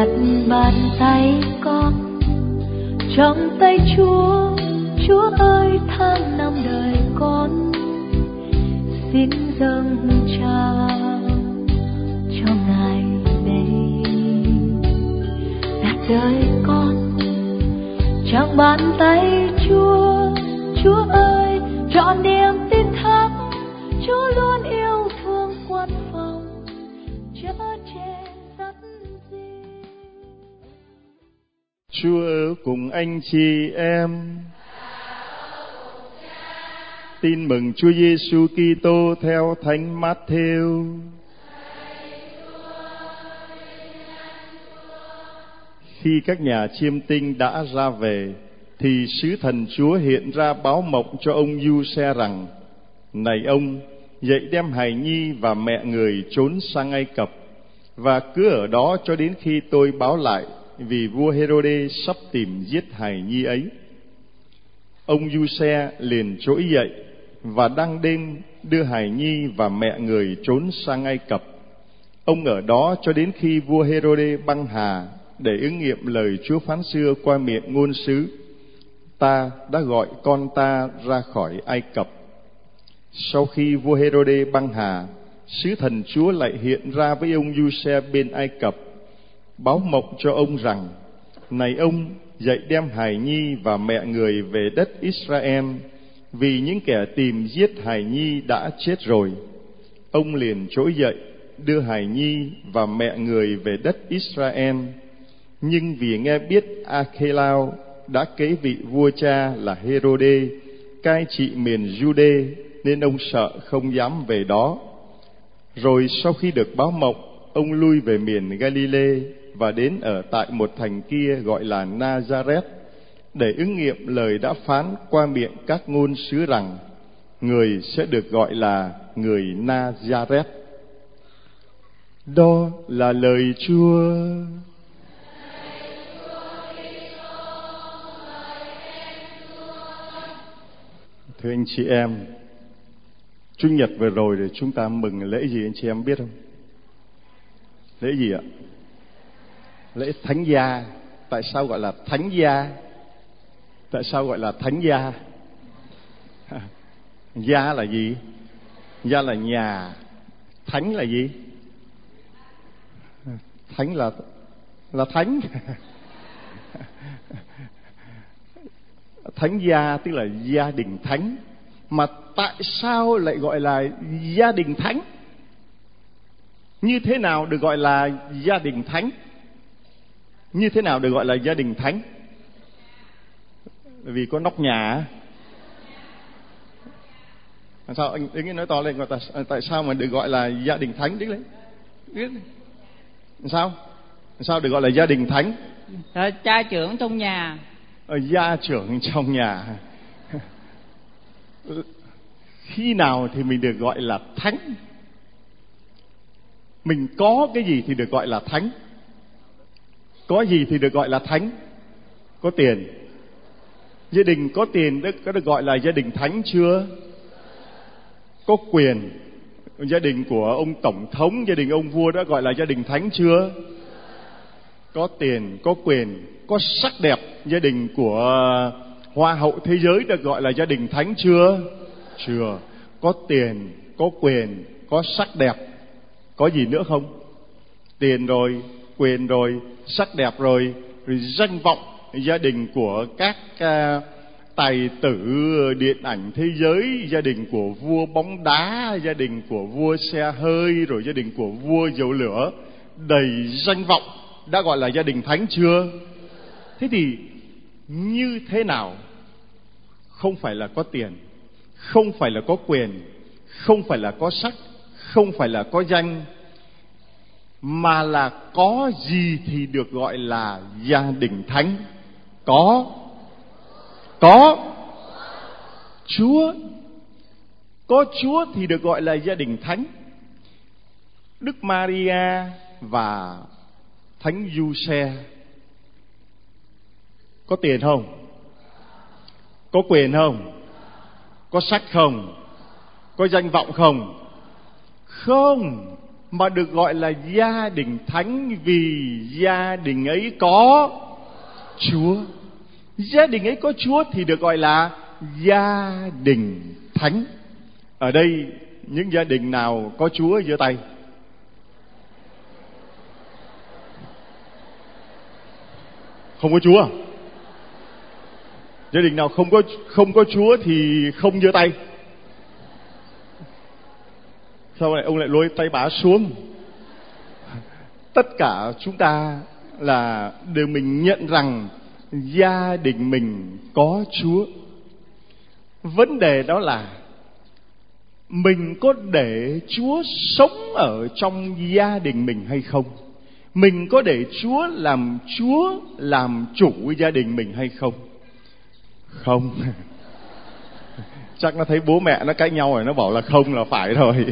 đặt bàn tay con trong tay Chúa. Chúa ơi, tháng năm đời con xin dâng trao cho Ngài đây. Đặt đời con trong bàn tay Chúa. Chúa ơi, trọn niềm tin thắng, Chúa luôn yêu thương quan phòng, chở che dắt dìu. Chúa ở cùng anh chị em. Tin mừng Chúa Giêsu Kitô theo Thánh Mát-thêu. Khi các nhà chiêm tinh đã ra về, thì sứ thần Chúa hiện ra báo mộng cho ông Giuse rằng: Này ông, dậy đem hài nhi và mẹ người trốn sang Ai Cập, và cứ ở đó cho đến khi tôi báo lại, vì vua Hêrôđê sắp tìm giết hài nhi ấy. Ông Giuse liền trỗi dậy và đang đêm đưa hài nhi và mẹ người trốn sang Ai Cập. Ông ở đó cho đến khi vua Hêrôđê băng hà, để ứng nghiệm lời Chúa phán xưa qua miệng ngôn sứ: Ta đã gọi con ta ra khỏi Ai Cập. Sau khi vua Hêrôđê băng hà, sứ thần Chúa lại hiện ra với ông Giuse bên Ai Cập, báo mộng cho ông rằng: Này ông, dậy đem hài nhi và mẹ người về đất Israel, vì những kẻ tìm giết hài nhi đã chết rồi. Ông liền trỗi dậy, đưa hài nhi và mẹ người về đất Israel. Nhưng vì nghe biết Archelao đã kế vị vua cha là Hêrôđê, cai trị miền Giu-đê, nên ông sợ không dám về đó. Rồi sau khi được báo mộng, ông lui về miền Ga-li-lê và đến ở tại một thành kia gọi là Na-za-rét, để ứng nghiệm lời đã phán qua miệng các ngôn sứ rằng: Người sẽ được gọi là người Na-za-rét. Đó là lời Chúa. Thưa anh chị em, Chủ nhật vừa rồi thì chúng ta mừng lễ gì anh chị em biết không? Lễ gì ạ? Lễ Thánh Gia. Tại sao gọi là Thánh Gia? Tại sao gọi là Thánh Gia? Gia là gì? Gia là nhà. Thánh là gì? Thánh là thánh. Thánh gia tức là gia đình thánh. Mà tại sao lại gọi là gia đình thánh? Như thế nào được gọi là gia đình thánh? Như thế nào được gọi là gia đình thánh? Vì có nóc nhà. Sao anh ứng nói to lên, tại sao mà được gọi là gia đình thánh? Đứng lên. Sao được gọi là gia đình thánh? Cha trưởng trong nhà. Gia trưởng trong nhà. Khi nào thì mình được gọi là thánh? Mình có cái gì thì được gọi là thánh? Có gì thì được gọi là thánh? Có tiền. Gia đình có tiền có được gọi là gia đình thánh chưa? Có quyền. Gia đình của ông tổng thống, gia đình ông vua đã gọi là gia đình thánh chưa? Có tiền, có quyền, có sắc đẹp. Gia đình của hoa hậu thế giới được gọi là gia đình thánh chưa? Chưa. Có tiền, có quyền, có sắc đẹp. Có gì nữa không? Tiền rồi, quyền rồi, sắc đẹp rồi, danh vọng. Gia đình của các tài tử điện ảnh thế giới, gia đình của vua bóng đá, gia đình của vua xe hơi, rồi gia đình của vua dầu lửa, đầy danh vọng, đã gọi là gia đình thánh chưa? Thế thì như thế nào? Không phải là có tiền, không phải là có quyền, không phải là có sắc, không phải là có danh, mà là có gì thì được gọi là gia đình thánh? Có Chúa. Có Chúa thì được gọi là gia đình thánh. Đức Maria và Thánh Giuse có tiền không? Có quyền không? Có sắc không? Có danh vọng không? Không. mà được gọi là gia đình thánh vì gia đình ấy có Chúa. Gia đình ấy có Chúa thì được gọi là gia đình thánh. Ở đây những gia đình nào có Chúa giơ tay. Không có Chúa. Gia đình nào không có Chúa thì không giơ tay. Sao lại ông lại lôi tay bả xuống? Tất cả chúng ta là đều mình nhận rằng gia đình mình có Chúa. Vấn đề đó là mình có để Chúa sống ở trong gia đình mình hay không? Mình có để Chúa làm chủ gia đình mình hay không? Không. Chắc nó thấy bố mẹ nó cãi nhau rồi nó bảo là không là phải rồi.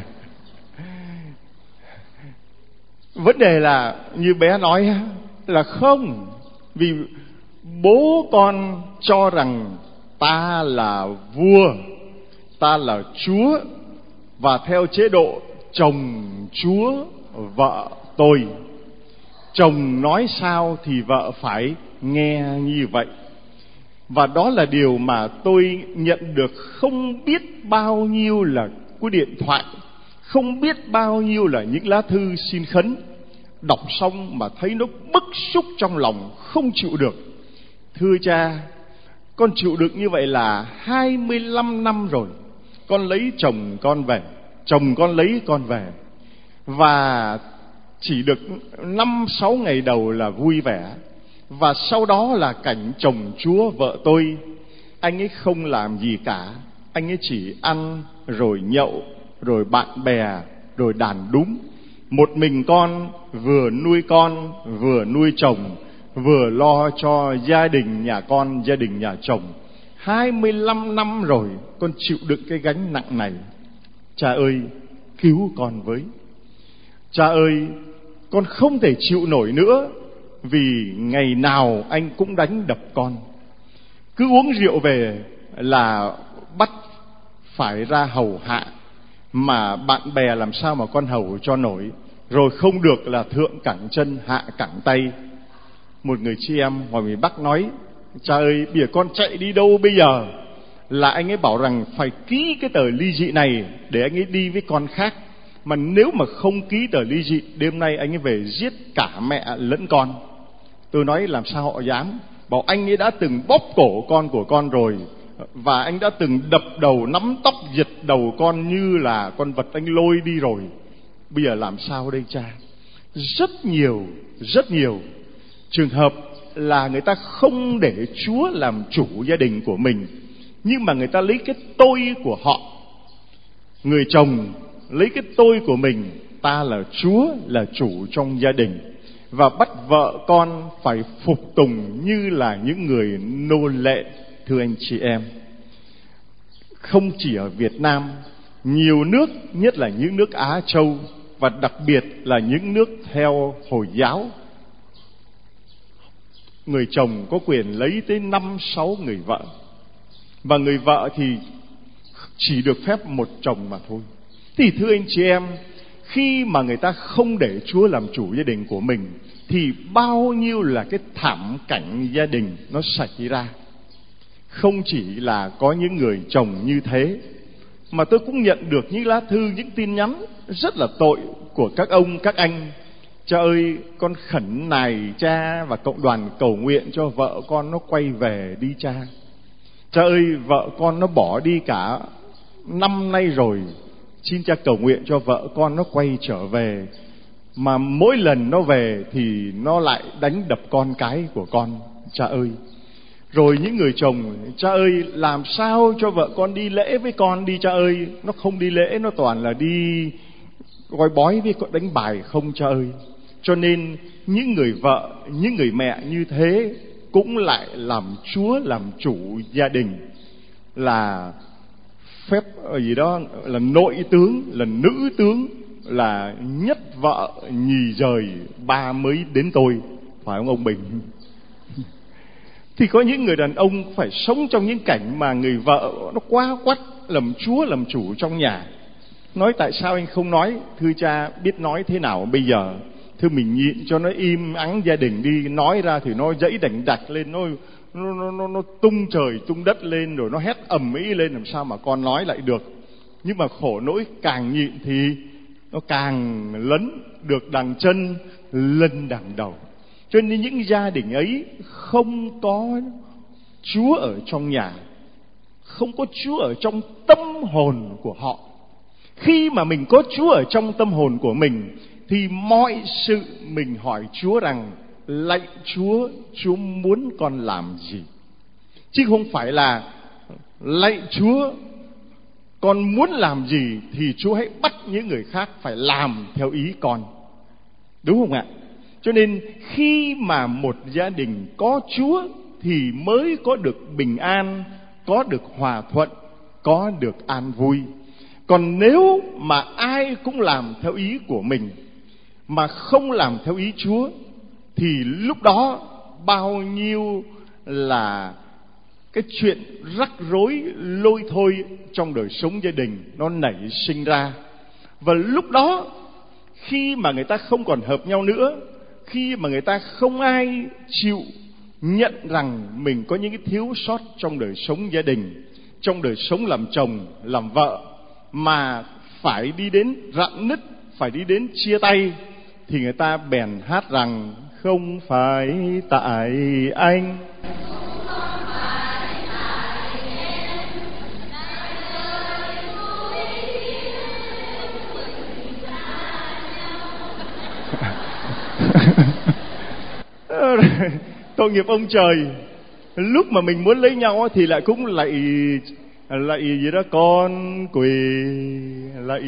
Vấn đề là như bé nói là không. Vì bố con cho rằng ta là vua, ta là Chúa, và theo chế độ chồng Chúa vợ tôi. Chồng nói sao thì vợ phải nghe như vậy. Và đó là điều mà tôi nhận được không biết bao nhiêu là cú điện thoại, không biết bao nhiêu là những lá thư xin khấn. Đọc xong mà thấy nó bức xúc trong lòng, không chịu được. Thưa cha, con chịu đựng như vậy là 25 năm rồi. Con lấy chồng con về, chồng con lấy con về, và chỉ được 5-6 ngày đầu là vui vẻ. Và sau đó là cảnh chồng Chúa vợ tôi. Anh ấy không làm gì cả. Anh ấy chỉ ăn rồi nhậu, rồi bạn bè, rồi đàn đúng. Một mình con vừa nuôi chồng, vừa lo cho gia đình nhà con, gia đình nhà chồng. 25 năm rồi con chịu đựng cái gánh nặng này. Cha ơi, cứu con với. Cha ơi, con không thể chịu nổi nữa, vì ngày nào anh cũng đánh đập con. Cứ uống rượu về là bắt phải ra hầu hạ, mà bạn bè làm sao mà con hầu cho nổi. Rồi không được là thượng cẳng chân hạ cẳng tay. Một người chị em ngoài miền Bắc nói: cha ơi, bây giờ con chạy đi đâu bây giờ? Là anh ấy bảo rằng phải ký cái tờ ly dị này để anh ấy đi với con khác. Mà nếu mà không ký tờ ly dị, đêm nay anh ấy về giết cả mẹ lẫn con. Tôi nói làm sao họ dám. Bảo anh ấy đã từng bóp cổ con của con rồi, và anh đã từng đập đầu, nắm tóc, giật đầu con như là con vật anh lôi đi rồi. Bây giờ làm sao đây cha? Rất nhiều trường hợp là người ta không để Chúa làm chủ gia đình của mình, nhưng mà người ta lấy cái tôi của họ. Người chồng lấy cái tôi của mình, ta là Chúa, là chủ trong gia đình, và bắt vợ con phải phục tùng như là những người nô lệ. Thưa anh chị em, không chỉ ở Việt Nam, nhiều nước, nhất là những nước Á Châu, và đặc biệt là những nước theo Hồi giáo, người chồng có quyền lấy tới 5-6 người vợ, và người vợ thì chỉ được phép một chồng mà thôi. Thì thưa anh chị em, khi mà người ta không để Chúa làm chủ gia đình của mình, thì bao nhiêu là cái thảm cảnh gia đình nó xảy ra. Không chỉ là có những người chồng như thế, mà tôi cũng nhận được những lá thư, những tin nhắn rất là tội của các ông, các anh. Cha ơi, con khẩn nài cha và cộng đoàn cầu nguyện cho vợ con nó quay về đi cha. Cha ơi, vợ con nó bỏ đi cả năm nay rồi, xin cha cầu nguyện cho vợ con nó quay trở về. Mà mỗi lần nó về thì nó lại đánh đập con cái của con, cha ơi. Rồi những người chồng: cha ơi, làm sao cho vợ con đi lễ với con đi cha ơi. Nó không đi lễ, nó toàn là đi gói bói với con, đánh bài không cha ơi. Cho nên những người vợ, những người mẹ như thế cũng lại làm Chúa làm chủ gia đình, là phép gì đó, là nội tướng, là nữ tướng, là nhất vợ nhì rời, ba mới đến tôi. Phải không ông Bình? Thì có những người đàn ông phải sống trong những cảnh mà người vợ nó quá quắt làm Chúa làm chủ trong nhà. Nói tại sao anh không nói? Thưa cha, biết nói thế nào bây giờ? Thưa mình nhịn cho nó im ắng gia đình đi, nói ra thì nó dẫy đành đạch lên, nó tung trời tung đất lên, rồi nó hét ầm ĩ lên, làm sao mà con nói lại được. Nhưng mà khổ nỗi càng nhịn thì nó càng lấn được đằng chân lên đằng đầu. Cho nên những gia đình ấy không có Chúa ở trong nhà, không có Chúa ở trong tâm hồn của họ. Khi mà mình có Chúa ở trong tâm hồn của mình thì mọi sự mình hỏi Chúa rằng: lạy Chúa, Chúa muốn con làm gì? Chứ không phải là: lạy Chúa, con muốn làm gì thì Chúa hãy bắt những người khác phải làm theo ý con. Đúng không ạ? Cho nên khi mà một gia đình có Chúa thì mới có được bình an, có được hòa thuận, có được an vui. Còn nếu mà ai cũng làm theo ý của mình mà không làm theo ý Chúa thì lúc đó bao nhiêu là cái chuyện rắc rối lôi thôi trong đời sống gia đình nó nảy sinh ra. Và lúc đó khi mà người ta không còn hợp nhau nữa, khi mà người ta không ai chịu nhận rằng mình có những cái thiếu sót trong đời sống gia đình, trong đời sống làm chồng, làm vợ, mà phải đi đến rạn nứt, phải đi đến chia tay, thì người ta bèn hát rằng: không phải tại anh, tội nghiệp ông trời. Lúc mà mình muốn lấy nhau thì lại cũng lạy gì đó, con quỳ lạy.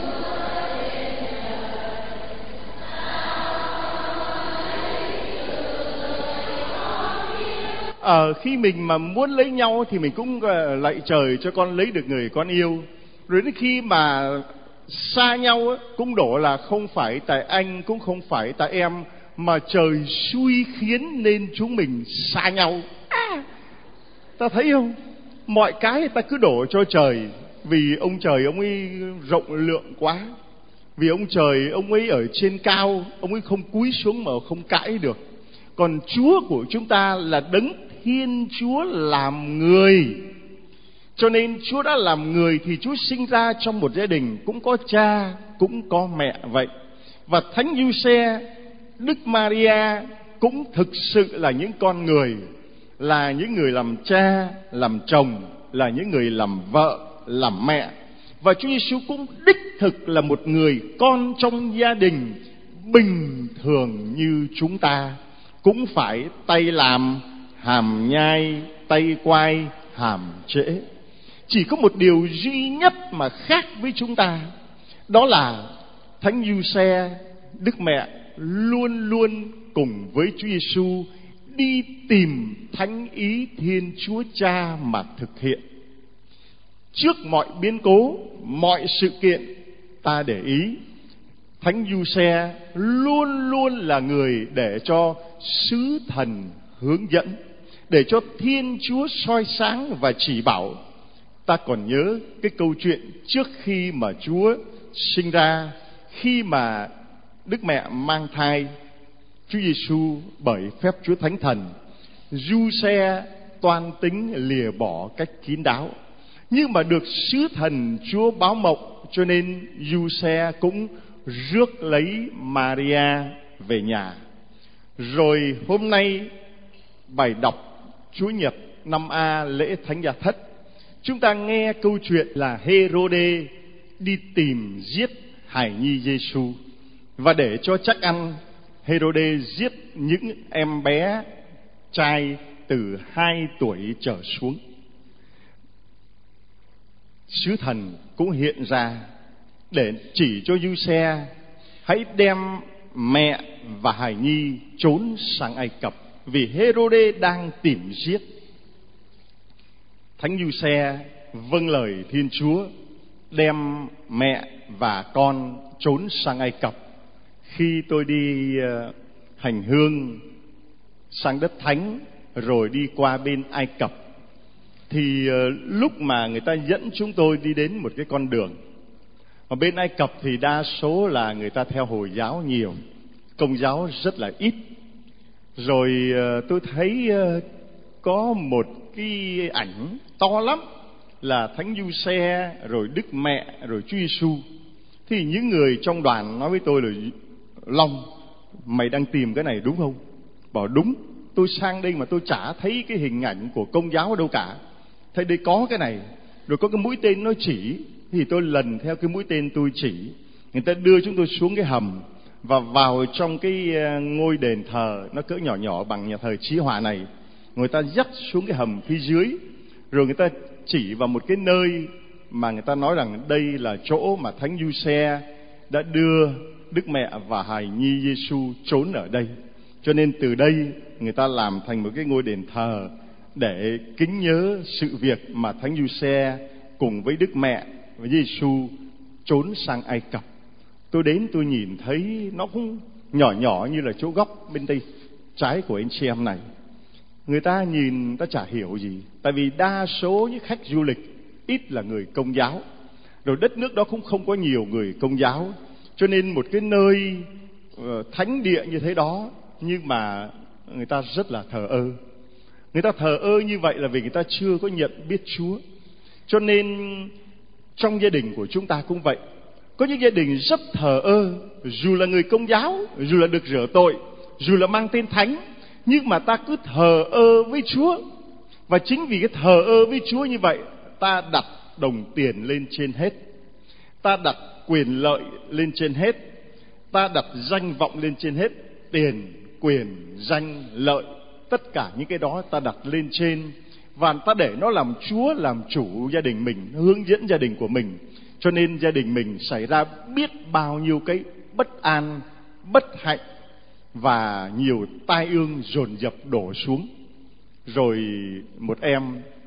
Khi mình mà muốn lấy nhau thì mình cũng lạy trời cho con lấy được người con yêu. Rồi đến khi mà xa nhau cũng đổ là không phải tại anh, cũng không phải tại em, mà trời xui khiến nên chúng mình xa nhau. Ta thấy không? Mọi cái ta cứ đổ cho trời. Vì ông trời ông ấy rộng lượng quá. Vì ông trời ông ấy ở trên cao, ông ấy không cúi xuống mà không cãi được. Còn Chúa của chúng ta là đấng Thiên Chúa làm người. Cho nên Chúa đã làm người thì Chúa sinh ra trong một gia đình cũng có cha, cũng có mẹ vậy. Và Thánh Giuse, Đức Maria cũng thực sự là những con người, là những người làm cha, làm chồng, là những người làm vợ, làm mẹ. Và Chúa Giêsu cũng đích thực là một người con trong gia đình bình thường như chúng ta, cũng phải tay làm hàm nhai, tay quay hàm trễ. Chỉ có một điều duy nhất mà khác với chúng ta, đó là Thánh Giuse, Đức Mẹ luôn luôn cùng với Chúa Giêsu đi tìm thánh ý Thiên Chúa Cha mà thực hiện. Trước mọi biến cố, mọi sự kiện, ta để ý Thánh Giuse luôn luôn là người để cho sứ thần hướng dẫn, để cho Thiên Chúa soi sáng và chỉ bảo. Ta còn nhớ cái câu chuyện trước khi mà Chúa sinh ra, khi mà Đức Mẹ mang thai Chúa Giêsu bởi phép Chúa Thánh Thần, Giuse toan tính lìa bỏ cách kín đáo, nhưng mà được sứ thần Chúa báo mộng, cho nên Giuse cũng rước lấy Maria về nhà. Rồi hôm nay bài đọc Chúa Nhật năm A lễ Thánh Gia Thất, chúng ta nghe câu chuyện là Hê-rô-đê đi tìm giết hài nhi Giêsu, và để cho chắc ăn, Hê-rô-đê giết những em bé trai từ 2 tuổi trở xuống. Sứ thần cũng hiện ra để chỉ cho Giuse hãy đem mẹ và hài nhi trốn sang Ai Cập, vì Hê-rô-đê đang tìm giết. Thánh Giuse vâng lời Thiên Chúa, đem mẹ và con trốn sang Ai Cập. Khi tôi đi hành hương sang đất thánh rồi đi qua bên Ai Cập, thì lúc mà người ta dẫn chúng tôi đi đến một cái con đường, Mà bên Ai Cập thì đa số là người ta theo Hồi giáo nhiều, Công giáo rất là ít. Rồi tôi thấy có một cái ảnh to lắm là Thánh Giuse, rồi Đức Mẹ, rồi Chúa Giêsu. Thì những người trong đoàn nói với tôi là: Long, mày đang tìm cái này đúng không? Bảo đúng. Tôi sang đây mà tôi chả thấy cái hình ảnh của Công giáo đâu cả. Thấy đây có cái này, rồi có cái mũi tên nó chỉ. Thì tôi lần theo cái mũi tên tôi chỉ. Người ta đưa chúng tôi xuống cái hầm và vào trong cái ngôi đền thờ nó cỡ nhỏ nhỏ bằng nhà thờ Chí Hòa này. Người ta dắt xuống cái hầm phía dưới, rồi người ta chỉ vào một cái nơi mà người ta nói rằng đây là chỗ mà Thánh Giuse đã đưa Đức Mẹ và hài nhi Giêsu trốn ở đây. Cho nên từ đây người ta làm thành một cái ngôi đền thờ để kính nhớ sự việc mà Thánh Giuse cùng với Đức Mẹ và Giêsu trốn sang Ai Cập. Tôi đến tôi nhìn thấy nó cũng nhỏ nhỏ như là chỗ góc bên tay trái của anh chị em này. Người ta nhìn người ta chả hiểu gì, tại vì đa số những khách du lịch ít là người Công giáo, rồi đất nước đó cũng không có nhiều người Công giáo. Cho nên một cái nơi thánh địa như thế đó, nhưng mà người ta rất là thờ ơ. Người ta thờ ơ như vậy là vì người ta chưa có nhận biết Chúa. Cho nên trong gia đình của chúng ta cũng vậy. Có những gia đình rất thờ ơ, dù là người Công giáo, dù là được rửa tội, dù là mang tên thánh, nhưng mà ta cứ thờ ơ với Chúa. Và chính vì cái thờ ơ với Chúa như vậy, ta đặt đồng tiền lên trên hết, ta đặt quyền lợi lên trên hết, ta đặt danh vọng lên trên hết. Tiền, quyền, danh, lợi, tất cả những cái đó ta đặt lên trên, và ta để nó làm Chúa, làm chủ gia đình mình, hướng dẫn gia đình của mình. Cho nên gia đình mình xảy ra biết bao nhiêu cái bất an, bất hạnh và nhiều tai ương dồn dập đổ xuống. Rồi một em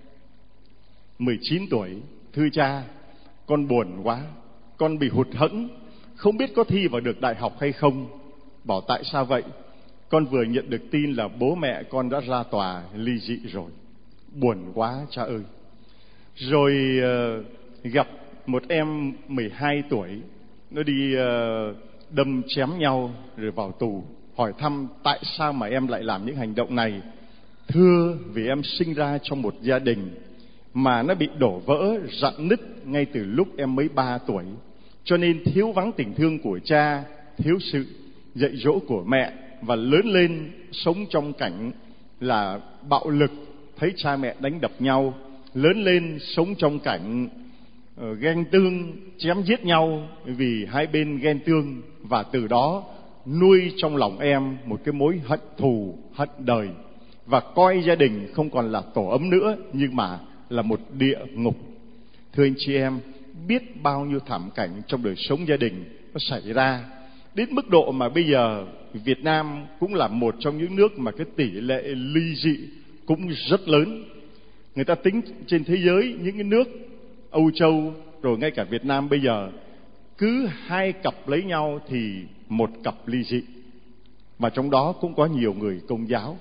19 tuổi, thưa cha, con buồn quá, con bị hụt hẫng, không biết có thi vào được đại học hay không. Bảo tại sao vậy? Con vừa nhận được tin là bố mẹ con đã ra tòa ly dị rồi. Buồn quá cha ơi. Rồi gặp một em 12 tuổi, nó đi đâm chém nhau rồi vào tù. Hỏi thăm tại sao mà em lại làm những hành động này. Thưa, vì em sinh ra trong một gia đình mà nó bị đổ vỡ, rạn nứt ngay từ lúc em mới 3 tuổi. Cho nên thiếu vắng tình thương của cha, thiếu sự dạy dỗ của mẹ, và lớn lên sống trong cảnh là bạo lực, thấy cha mẹ đánh đập nhau. Lớn lên sống trong cảnh ghen tương, chém giết nhau vì hai bên ghen tương. Và từ đó nuôi trong lòng em một cái mối hận thù, hận đời, và coi gia đình không còn là tổ ấm nữa, nhưng mà là một địa ngục. Thưa anh chị em, biết bao nhiêu thảm cảnh trong đời sống gia đình nó xảy ra, đến mức độ mà bây giờ Việt Nam cũng là một trong những nước mà cái tỷ lệ ly dị cũng rất lớn. Người ta tính trên thế giới, những cái nước Âu Châu, rồi ngay cả Việt Nam bây giờ, cứ 2 cặp lấy nhau thì 1 cặp ly dị. Và trong đó cũng có nhiều người Công giáo.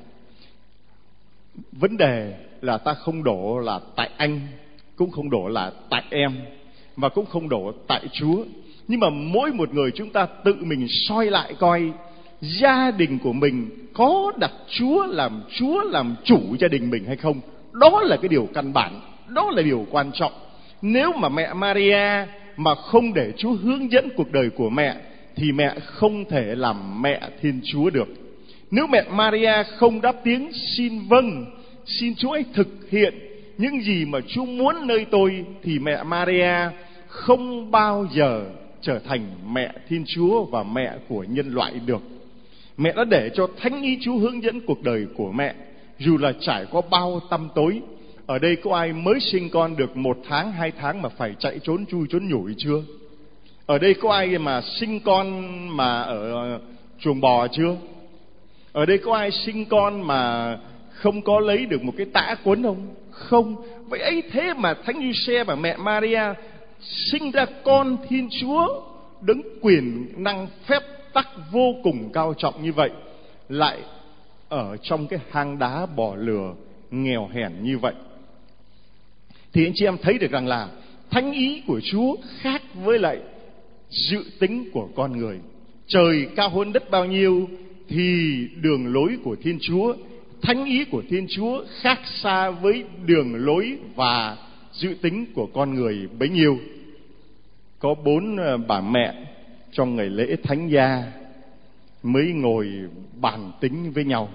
Vấn đề là ta không đổ là tại anh, cũng không đổ là tại em, và cũng không đổ tại Chúa. Nhưng mà mỗi một người chúng ta tự mình soi lại coi gia đình của mình có đặt Chúa làm chủ gia đình mình hay không. Đó là cái điều căn bản, đó là điều quan trọng. Nếu mà mẹ Maria mà không để Chúa hướng dẫn cuộc đời của mẹ thì mẹ không thể làm mẹ Thiên Chúa được. Nếu mẹ Maria không đáp tiếng xin vâng, xin Chúa ấy thực hiện những gì mà Chúa muốn nơi tôi, thì mẹ Maria không bao giờ trở thành mẹ Thiên Chúa và mẹ của nhân loại được. Mẹ đã để cho Thánh Ý Chúa hướng dẫn cuộc đời của mẹ, dù là trải qua bao tăm tối. Ở đây có ai mới sinh con được 1 tháng, 2 tháng mà phải chạy trốn chui trốn nhủi chưa? Ở đây có ai mà sinh con mà ở chuồng bò chưa? Ở đây có ai sinh con mà không có lấy được một cái tã quấn không? Không. Vậy ấy thế mà Thánh Giuse và mẹ Maria sinh ra con Thiên Chúa, đấng quyền năng phép tắc vô cùng cao trọng như vậy, lại ở trong cái hang đá bò lừa nghèo hèn như vậy. Thì anh chị em thấy được rằng là thánh ý của Chúa khác với lại dự tính của con người. Trời cao hơn đất bao nhiêu thì đường lối của Thiên Chúa, thánh ý của Thiên Chúa khác xa với đường lối và dự tính của con người bấy nhiêu. Có 4 bà mẹ trong ngày lễ Thánh Gia mới ngồi bàn tính với nhau.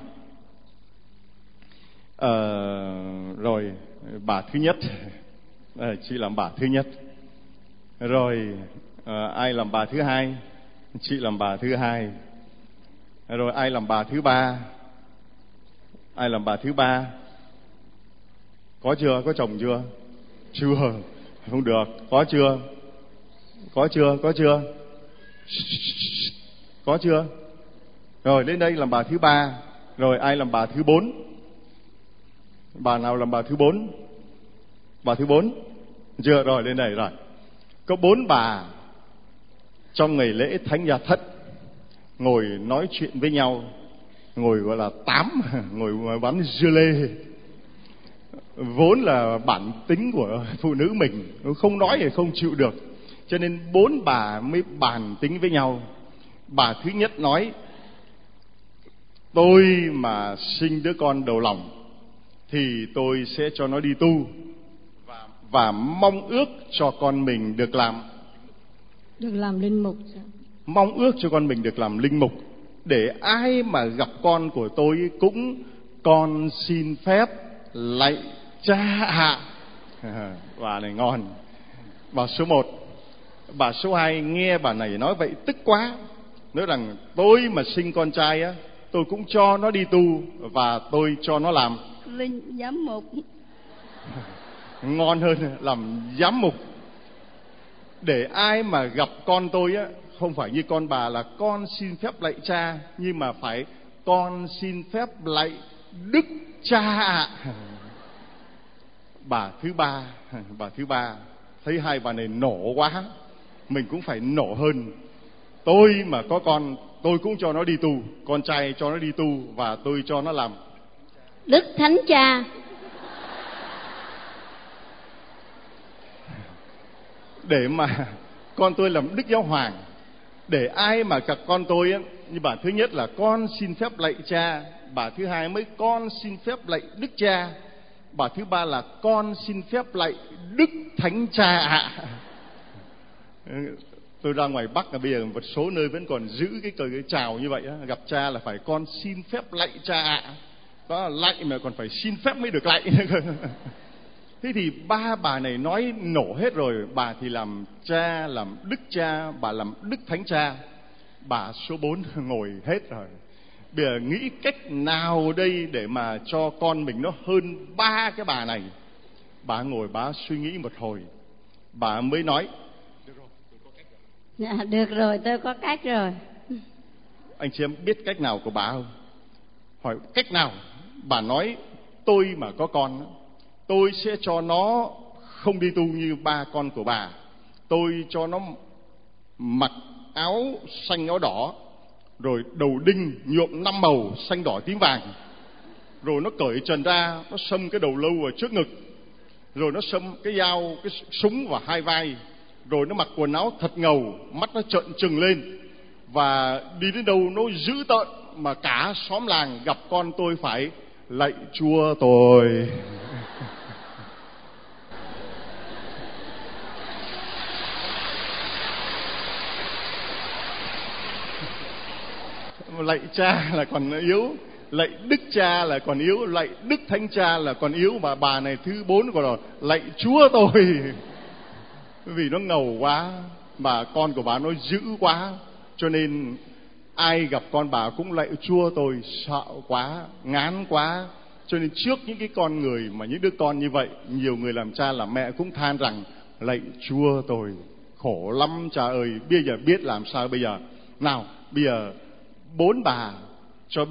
Rồi bà thứ nhất, chị làm bà thứ nhất. Rồi ai làm bà thứ hai? Chị làm bà thứ hai. Rồi ai làm bà thứ ba? Ai làm bà thứ ba? Có chưa? Có chồng chưa? Chưa. Không được. Có chưa? Có chưa? Có chưa? Có chưa? Rồi đến đây làm bà thứ ba. Rồi ai làm bà thứ 4? Bà nào làm bà thứ 4? Bà thứ 4 chưa? Rồi lên đây rồi. Có 4 bà trong ngày lễ Thánh Gia Thất ngồi nói chuyện với nhau, ngồi gọi là tám, ngồi bắn dưa lê. Vốn là bản tính của phụ nữ mình, không nói thì không chịu được, cho nên 4 bà mới bàn tính với nhau. Bà thứ nhất nói: tôi mà sinh đứa con đầu lòng thì tôi sẽ cho nó đi tu, và mong ước cho con mình được làm linh mục. Mong ước cho con mình được làm linh mục, để ai mà gặp con của tôi cũng: con xin phép lạy cha ạ. Bà này ngon. Bà số 1. Bà số 2 nghe bà này nói vậy tức quá, nói rằng tôi mà sinh con trai á, tôi cũng cho nó đi tu và tôi cho nó làm linh giám mục. Ngon hơn, làm giám mục. Để ai mà gặp con tôi á, không phải như con bà là con xin phép lạy cha, nhưng mà phải con xin phép lạy Đức Cha ạ. Bà thứ ba thấy hai bà này nổ quá, mình cũng phải nổ hơn. Tôi mà có con, tôi cũng cho nó đi tu, con trai cho nó đi tu và tôi cho nó làm Đức Thánh Cha. Để mà con tôi làm Đức Giáo Hoàng. Để ai mà gặp con tôi á, như bà thứ nhất là con xin phép lạy cha, bà thứ hai mới con xin phép lạy Đức Cha, bà thứ ba là con xin phép lạy Đức Thánh Cha ạ. Tôi ra ngoài Bắc là bây giờ một số nơi vẫn còn giữ cái chào như vậy á, gặp cha là phải con xin phép lạy cha ạ. Đó là lạy mà còn phải xin phép mới được lạy. Thế thì 3 bà này nói nổ hết rồi. Bà thì làm cha, làm Đức Cha, bà làm Đức Thánh Cha. Bà số 4 ngồi hết rồi. Bây giờ nghĩ cách nào đây để mà cho con mình nó hơn 3 cái bà này. Bà ngồi bà suy nghĩ một hồi, bà mới nói: Dạ, được rồi, tôi có cách rồi. Anh chị em biết cách nào của bà không? Hỏi cách nào? Bà nói: tôi mà có con, tôi sẽ cho nó không đi tu như 3 con của bà. Tôi cho nó mặc áo xanh áo đỏ, rồi đầu đinh nhuộm 5 màu xanh đỏ tím vàng, rồi nó cởi trần ra, nó xâm cái đầu lâu ở trước ngực, rồi nó xâm cái dao, cái súng vào 2 vai, rồi nó mặc quần áo thật ngầu, mắt nó trợn trừng lên, và đi đến đâu nó dữ tợn mà cả xóm làng gặp con tôi phải lạy Chúa tôi. Lạy cha là còn yếu, lạy Đức Cha là còn yếu, lạy Đức Thánh Cha là còn yếu, mà bà này thứ 4 còn là lạy Chúa tôi. Vì nó ngầu quá, mà con của bà nó dữ quá, cho nên ai gặp con bà cũng lạy Chúa tôi. Sợ quá, ngán quá. Cho nên trước những cái con người mà những đứa con như vậy, nhiều người làm cha làm mẹ cũng than rằng lạy Chúa tôi, khổ lắm cha ơi. Bây giờ biết làm sao bây giờ? Nào, bây giờ 4 bà cho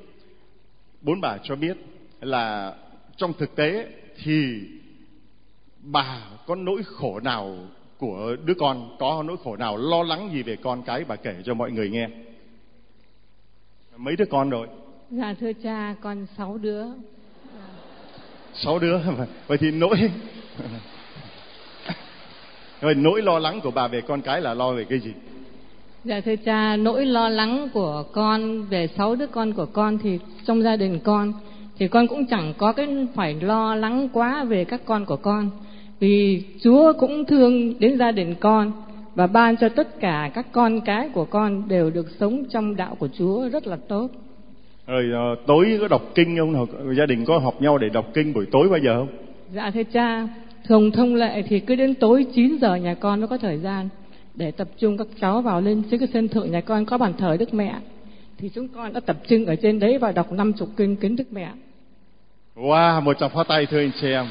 biết là trong thực tế thì bà có nỗi khổ nào của đứa con, có nỗi khổ nào, lo lắng gì về con cái, bà kể cho mọi người nghe. Mấy đứa con rồi? Dạ thưa cha, con 6 đứa. 6 đứa. Vậy thì nỗi Rồi nỗi lo lắng của bà về con cái là lo về cái gì? Dạ thưa cha, nỗi lo lắng của con về 6 đứa con của con thì trong gia đình con thì con cũng chẳng có cái phải lo lắng quá về các con của con, vì Chúa cũng thương đến gia đình con và ban cho tất cả các con cái của con đều được sống trong đạo của Chúa rất là tốt. Rồi tối có đọc kinh không? Gia đình có họp nhau để đọc kinh buổi tối bao giờ không? Dạ thưa cha, thường thông lệ thì cứ đến tối 9 giờ nhà con mới có thời gian để tập trung các cháu vào lên trên cái sân thượng nhà con có bàn thờ Đức Mẹ, thì chúng con đã tập trung ở trên đấy và đọc 50 kinh kính Đức Mẹ. Wow, một tràng pháo tay thưa anh chị em.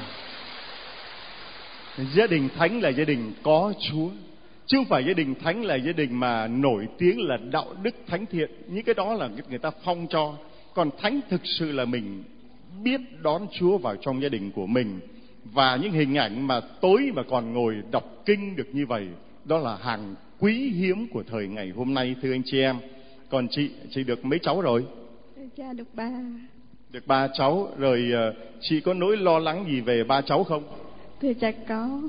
Gia đình thánh là gia đình có Chúa, chứ không phải gia đình thánh là gia đình mà nổi tiếng là đạo đức thánh thiện. Những cái đó là người ta phong cho. Còn thánh thực sự là mình biết đón Chúa vào trong gia đình của mình. Và những hình ảnh mà tối mà còn ngồi đọc kinh được như vậy, đó là hàng quý hiếm của thời ngày hôm nay thưa anh chị em. Còn chị được mấy cháu rồi? Cha được 3. Được 3 cháu rồi. Chị có nỗi lo lắng gì về 3 cháu không? Thưa cha có.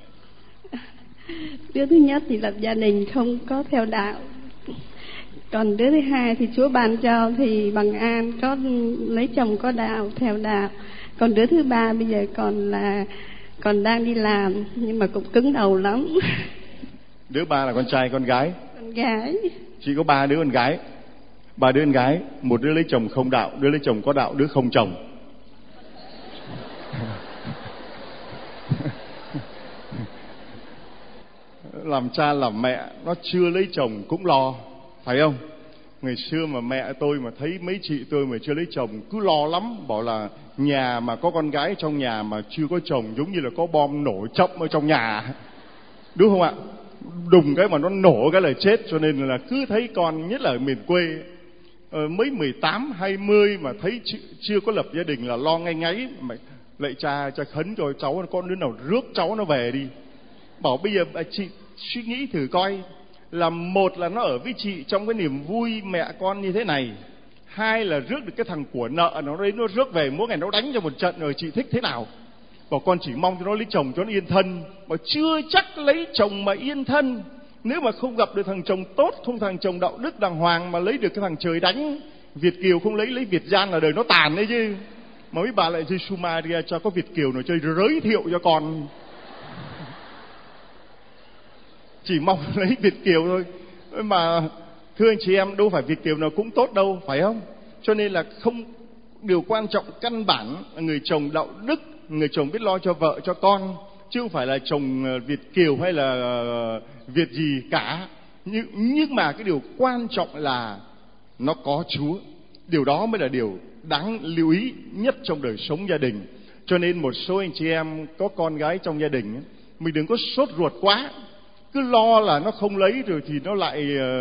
Đứa thứ nhất thì lập gia đình không có theo đạo, còn đứa thứ hai thì Chúa ban cho thì bằng an, có lấy chồng có đạo, theo đạo. Còn đứa thứ ba bây giờ còn đang đi làm nhưng mà cũng cứng đầu lắm. Đứa ba là con trai con gái? Con gái. Chị có 3 đứa con gái. 3 đứa con gái, một đứa lấy chồng không đạo, đứa lấy chồng có đạo, đứa không chồng. Làm cha làm mẹ nó chưa lấy chồng cũng lo, phải không? Ngày xưa mà mẹ tôi mà thấy mấy chị tôi mà chưa lấy chồng cứ lo lắm, bảo là nhà mà có con gái trong nhà mà chưa có chồng giống như là có bom nổ chậm ở trong nhà, đúng không ạ? Đùng cái mà nó nổ cái là chết. Cho nên là cứ thấy con, nhất là ở miền quê, mới 18, 20 mà thấy chưa có lập gia đình là lo ngay ngáy. Lạy cha khấn cho cháu, con đứa nào rước cháu nó về đi. Bảo bây giờ chị suy nghĩ thử coi, là một là nó ở với chị trong cái niềm vui mẹ con như thế này, hai là rước được cái thằng của nợ nó đến nó rước về mỗi ngày nó đánh cho một trận, rồi chị thích thế nào? Bảo con chỉ mong cho nó lấy chồng cho nó yên thân. Bảo chưa chắc lấy chồng mà yên thân, nếu mà không gặp được thằng chồng tốt, không thằng chồng đạo đức đàng hoàng mà lấy được cái thằng trời đánh. Việt kiều không lấy Việt gian là đời nó tàn đấy chứ. Mà mấy bà lại Giê-xu Maria cho có Việt kiều nào chơi giới thiệu cho con. Chỉ mong lấy Việt kiều thôi. Mà thưa anh chị em, đâu phải Việt kiều nào cũng tốt đâu, phải không? Cho nên là không, điều quan trọng căn bản là người chồng đạo đức, người chồng biết lo cho vợ cho con, chứ không phải là chồng Việt kiều hay là Việt gì cả. Nhưng mà cái điều quan trọng là nó có Chúa. Điều đó mới là điều đáng lưu ý nhất trong đời sống gia đình. Cho nên một số anh chị em có con gái trong gia đình, mình đừng có sốt ruột quá, cứ lo là nó không lấy rồi thì nó lại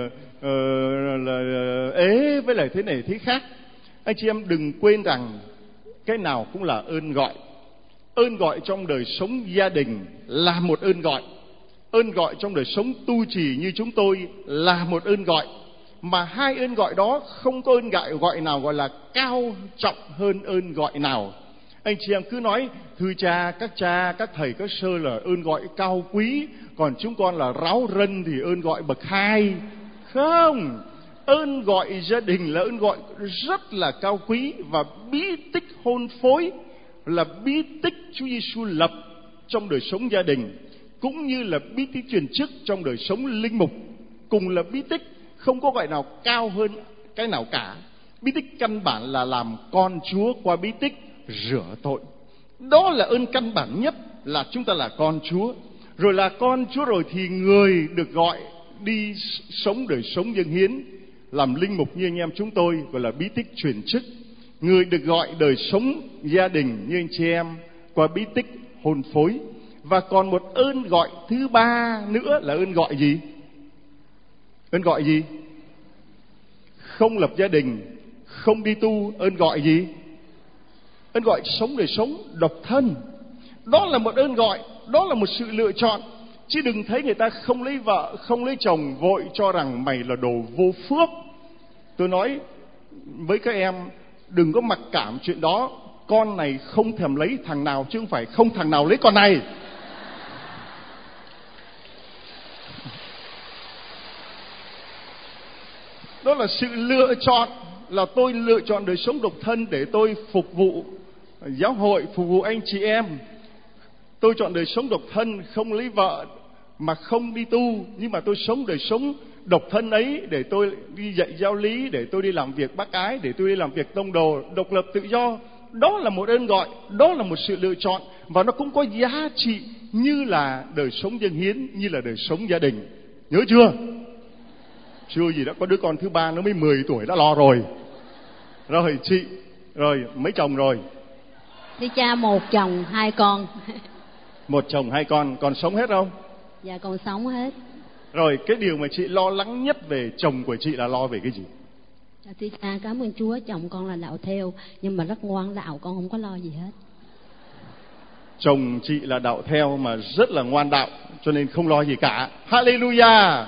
ế với lại thế này thế khác. Anh chị em đừng quên rằng cái nào cũng là ơn gọi. Ơn gọi trong đời sống gia đình là một ơn gọi. Ơn gọi trong đời sống tu trì như chúng tôi là một ơn gọi. Mà hai ơn gọi đó không có ơn gọi nào gọi là cao trọng hơn ơn gọi nào. Anh chị em cứ nói thưa cha, các thầy, các sơ là ơn gọi cao quý, còn chúng con là ráo rân thì ơn gọi bậc 2. Không, ơn gọi gia đình là ơn gọi rất là cao quý, và bí tích hôn phối là bí tích Chúa Giêsu lập trong đời sống gia đình, cũng như là bí tích truyền chức trong đời sống linh mục, cùng là bí tích, không có gọi nào cao hơn cái nào cả. Bí tích căn bản là làm con Chúa qua bí tích rửa tội. Đó là ơn căn bản nhất, là chúng ta là con Chúa. Rồi là con Chúa rồi thì người được gọi đi sống đời sống dâng hiến, làm linh mục như anh em chúng tôi, gọi là bí tích truyền chức. Người được gọi đời sống gia đình như anh chị em qua bí tích hôn phối. Và còn một ơn gọi thứ ba nữa là ơn gọi gì? Ơn gọi gì? Không lập gia đình, không đi tu, ơn gọi gì? Ơn gọi sống đời sống độc thân. Đó là một ơn gọi, đó là một sự lựa chọn. Chứ đừng thấy người ta không lấy vợ, không lấy chồng vội cho rằng mày là đồ vô phước. Tôi nói với các em, đừng có mặc cảm chuyện đó. Con này không thèm lấy thằng nào, chứ không phải không thằng nào lấy con này. Đó là sự lựa chọn, là tôi lựa chọn đời sống độc thân để tôi phục vụ giáo hội, phục vụ anh chị em. Tôi chọn đời sống độc thân, không lấy vợ mà không đi tu, nhưng mà tôi sống đời sống độc thân ấy để tôi đi dạy giáo lý, để tôi đi làm việc bác ái, để tôi đi làm việc tông đồ, độc lập tự do. Đó là một ơn gọi, đó là một sự lựa chọn, và nó cũng có giá trị như là đời sống dâng hiến, như là đời sống gia đình. Nhớ chưa? Chưa gì đã có đứa con thứ ba nó mới 10 tuổi đã lo rồi. Rồi chị, rồi mấy chồng rồi? Thưa cha, 1 chồng 2 con. 1 chồng 2 con, còn sống hết không? Dạ còn sống hết. Rồi cái điều mà chị lo lắng nhất về chồng của chị là lo về cái gì? Thưa cha, cảm ơn Chúa, chồng con là đạo theo, nhưng mà rất ngoan đạo, con không có lo gì hết. Chồng chị là đạo theo mà rất là ngoan đạo, cho nên không lo gì cả. Hallelujah.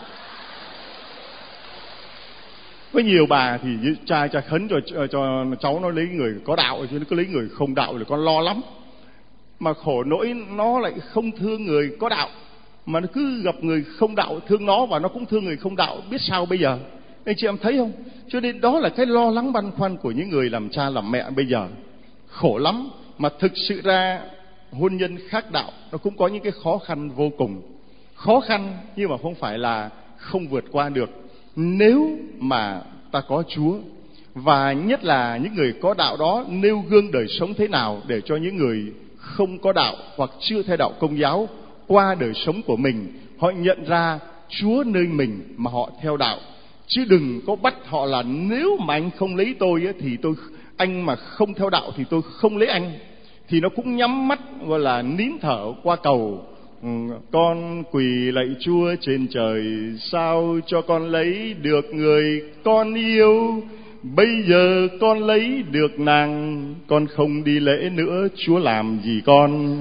Có nhiều bà thì cha khấn cho cháu nó lấy người có đạo, chứ nó cứ lấy người không đạo thì con lo lắm. Mà khổ nỗi nó lại không thương người có đạo, mà nó cứ gặp người không đạo thương nó, và nó cũng thương người không đạo, biết sao bây giờ? Anh chị em thấy không? Cho nên đó là cái lo lắng băn khoăn của những người làm cha làm mẹ bây giờ. Khổ lắm. Mà thực sự ra hôn nhân khác đạo nó cũng có những cái khó khăn vô cùng. Khó khăn nhưng mà không phải là không vượt qua được, nếu mà ta có Chúa. Và nhất là những người có đạo đó nêu gương đời sống thế nào để cho những người không có đạo hoặc chưa theo đạo Công giáo qua đời sống của mình, họ nhận ra Chúa nơi mình mà họ theo đạo. Chứ đừng có bắt họ là nếu mà anh không lấy tôi thì anh mà không theo đạo thì tôi không lấy anh. Thì nó cũng nhắm mắt gọi là nín thở qua cầu: con quỳ lạy Chúa trên trời, sao cho con lấy được người con yêu. Bây giờ con lấy được nàng, con không đi lễ nữa, Chúa làm gì con?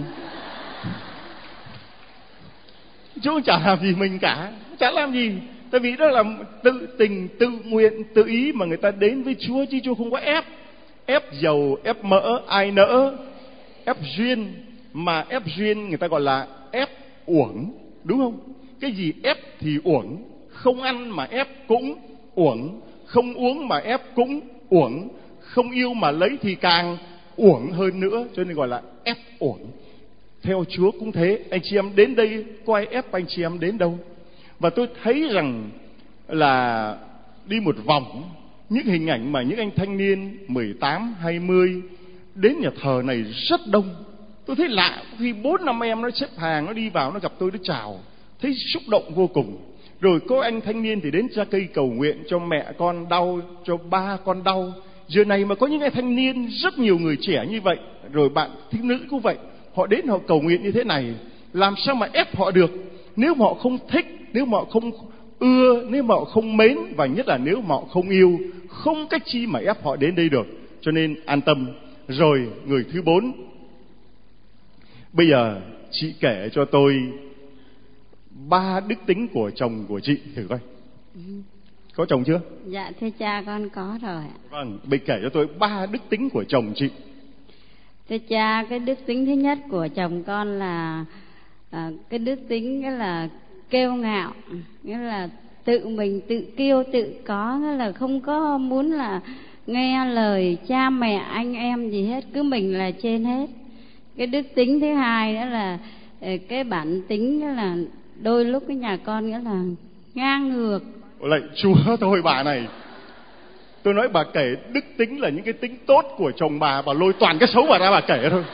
Chúa chả làm gì mình cả, chả làm gì. Tại vì đó là tự tình, tự nguyện, tự ý mà người ta đến với Chúa, chứ Chúa không có ép. Ép dầu, ép mỡ, ai nỡ. Ép duyên, mà ép duyên người ta gọi là ép uổng, đúng không? Cái gì ép thì uổng. Không ăn mà ép cũng uổng. Không uống mà ép cũng uổng. Không yêu mà lấy thì càng uổng hơn nữa, cho nên gọi là ép uổng. Theo Chúa cũng thế. Anh chị em đến đây có ai ép anh chị em đến đâu. Và tôi thấy rằng là đi một vòng, những hình ảnh mà những anh thanh niên 18, 20 đến nhà thờ này rất đông. Tôi thấy lạ, khi 4-5 em nó xếp hàng, nó đi vào, nó gặp tôi, nó chào, thấy xúc động vô cùng. Rồi có anh thanh niên thì đến ra cây cầu nguyện cho mẹ con đau, cho ba con đau. Giờ này mà có những anh thanh niên, rất nhiều người trẻ như vậy, rồi bạn thiếu nữ cũng vậy, họ đến họ cầu nguyện như thế này, làm sao mà ép họ được? Nếu mà họ không thích, nếu mà họ không ưa, nếu mà họ không mến, và nhất là nếu mà họ không yêu, không cách chi mà ép họ đến đây được. Cho nên an tâm. Rồi người thứ 4, bây giờ chị kể cho tôi 3 đức tính của chồng của chị thử coi. Có chồng chưa? Dạ thưa cha, con có rồi. Vâng, bây kể cho tôi 3 đức tính của chồng chị. Thưa cha, cái đức tính thứ nhất của chồng con là cái đức tính nghĩa là kiêu ngạo, nghĩa là tự mình tự kiêu tự có, nghĩa là không có muốn là nghe lời cha mẹ anh em gì hết, cứ mình là trên hết. Cái đức tính thứ hai đó là cái bản tính, nghĩa là đôi lúc cái nhà con nghĩa là ngang ngược. Lạy Chúa thôi bà này. Tôi nói bà kể đức tính là những cái tính tốt của chồng bà lôi toàn cái xấu bà ra bà kể thôi.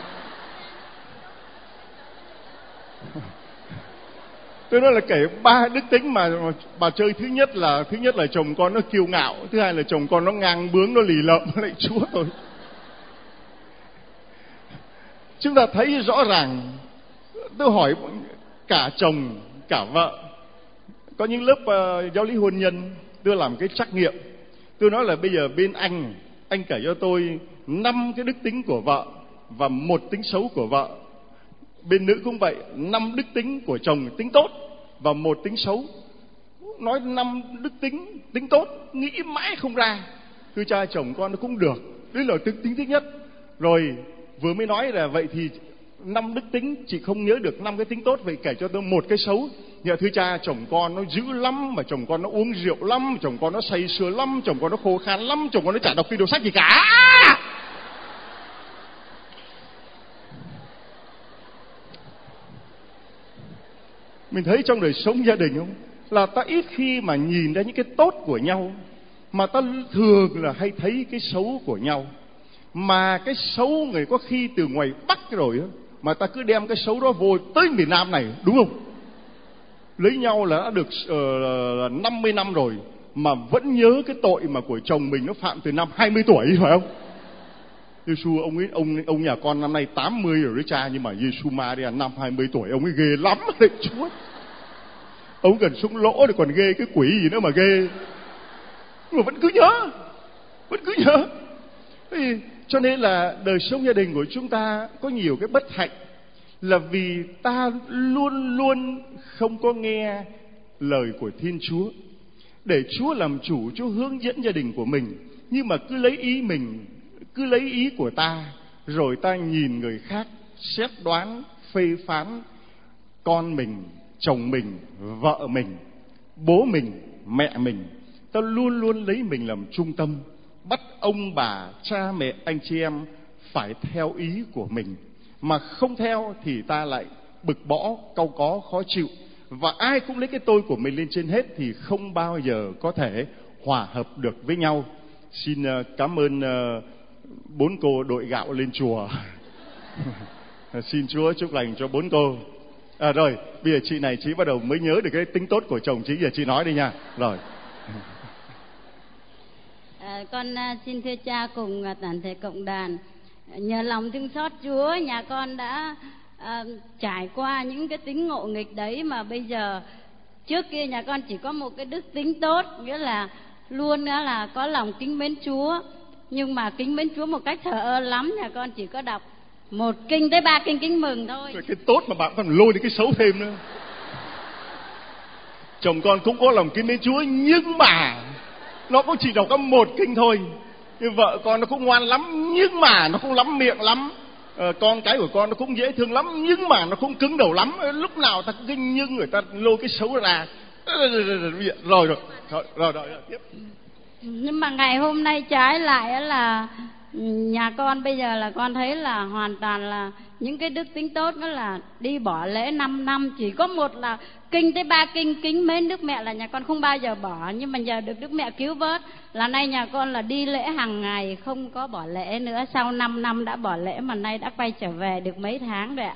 Tôi nói là kể 3 đức tính mà bà chơi. Thứ nhất là chồng con nó kiêu ngạo. Thứ hai là chồng con nó ngang bướng, nó lì lợm. Lạy Chúa thôi. Chúng ta thấy rõ ràng. Tôi hỏi cả chồng cả vợ, có những lớp giáo lý hôn nhân tôi làm cái trắc nghiệm. Tôi nói là bây giờ bên anh kể cho tôi 5 cái đức tính của vợ và 1 tính xấu của vợ. Bên nữ cũng vậy, 5 đức tính của chồng tính tốt và 1 tính xấu. Nói 5 đức tính tốt nghĩ mãi không ra. Thưa cha, chồng con nó cũng được. Đấy là tính thứ nhất. Rồi vừa mới nói là vậy thì 5 đức tính, chị không nhớ được 5 cái tính tốt, vậy kể cho tôi một cái xấu. Dạ thưa cha, chồng con nó dữ lắm, mà chồng con nó uống rượu lắm, chồng con nó say sưa lắm, chồng con nó khô khan lắm, chồng con nó chả đọc video sách gì cả. Mình thấy trong đời sống gia đình không, là ta ít khi mà nhìn ra những cái tốt của nhau, mà ta thường là hay thấy cái xấu của nhau. Mà cái xấu người có khi từ ngoài Bắc rồi á, mà ta cứ đem cái xấu đó vô tới miền Nam này, đúng không? Lấy nhau là đã được 50 năm rồi mà vẫn nhớ cái tội mà của chồng mình nó phạm từ năm 20 tuổi, phải không? Giê-xu ông nhà con năm nay 80 rồi đấy cha, nhưng mà Giê-xu Maria năm 20 tuổi ông ấy ghê lắm đấy Chúa. Ông gần súng lỗ thì còn ghê cái quỷ gì nữa mà ghê, mà vẫn cứ nhớ. Cho nên là đời sống gia đình của chúng ta có nhiều cái bất hạnh, là vì ta luôn luôn không có nghe lời của Thiên Chúa, để Chúa làm chủ, Chúa hướng dẫn gia đình của mình, nhưng mà cứ lấy ý mình, cứ lấy ý của ta, rồi ta nhìn người khác xét đoán, phê phán con mình, chồng mình, vợ mình, bố mình, mẹ mình. Ta luôn luôn lấy mình làm trung tâm, bắt ông bà, cha mẹ, anh chị em phải theo ý của mình, mà không theo thì ta lại bực bõ, cau có, khó chịu. Và ai cũng lấy cái tôi của mình lên trên hết thì không bao giờ có thể hòa hợp được với nhau. Xin cảm ơn 4 cô đội gạo lên chùa. Xin Chúa chúc lành cho 4 cô. Rồi, bây giờ chị này chị bắt đầu mới nhớ được cái tính tốt của chồng chị, giờ chị nói đi nha. Rồi. Con xin thưa cha cùng toàn thể cộng đoàn, nhờ lòng thương xót Chúa, nhà con đã trải qua những cái tính ngộ nghịch đấy, mà bây giờ trước kia nhà con chỉ có một cái đức tính tốt, nghĩa là luôn là có lòng kính mến Chúa, nhưng mà kính mến Chúa một cách thờ ơ lắm. Nhà con chỉ có đọc 1 kinh tới 3 kinh kính mừng thôi. Cái tốt mà bạn còn lôi đi cái xấu thêm nữa. Chồng con cũng có lòng kính mến Chúa, nhưng mà nó cũng chỉ đọc có 1 kinh thôi. Nhưng vợ con nó cũng ngoan lắm, nhưng mà nó cũng lắm miệng lắm. Con cái của con nó cũng dễ thương lắm, nhưng mà nó cũng cứng đầu lắm. Lúc nào ta cứ nhưng người ta lôi cái xấu ra. Rồi tiếp. Nhưng mà ngày hôm nay trái lại là nhà con bây giờ là con thấy là hoàn toàn là những cái đức tính tốt, đó là đi bỏ lễ 5 năm, chỉ có một là kinh tới 3 kinh kính mến Đức Mẹ là nhà con không bao giờ bỏ. Nhưng mà giờ được Đức Mẹ cứu vớt là nay nhà con là đi lễ hàng ngày, không có bỏ lễ nữa. Sau 5 năm đã bỏ lễ mà nay đã quay trở về được mấy tháng rồi ạ.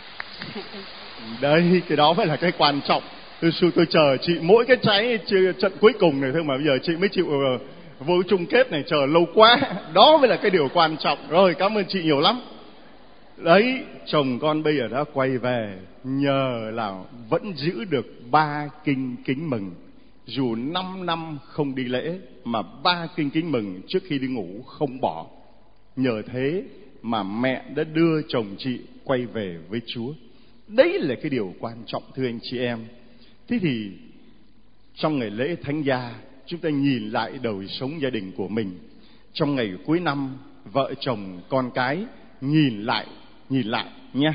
Đây, cái đó phải là cái quan trọng. Tôi chờ chị mỗi cái trận cuối cùng này thôi mà bây giờ chị mới chịu vô chung kết này, chờ lâu quá. Đó mới là cái điều quan trọng. Rồi, cảm ơn chị nhiều lắm. Đấy, chồng con bây giờ đã quay về nhờ là vẫn giữ được 3 kinh kính mừng. Dù 5 năm không đi lễ mà 3 kinh kính mừng trước khi đi ngủ không bỏ. Nhờ thế mà mẹ đã đưa chồng chị quay về với Chúa. Đấy là cái điều quan trọng thưa anh chị em. Thế thì trong ngày lễ Thánh Gia, chúng ta nhìn lại đời sống gia đình của mình. Trong ngày cuối năm, vợ chồng con cái nhìn lại nha.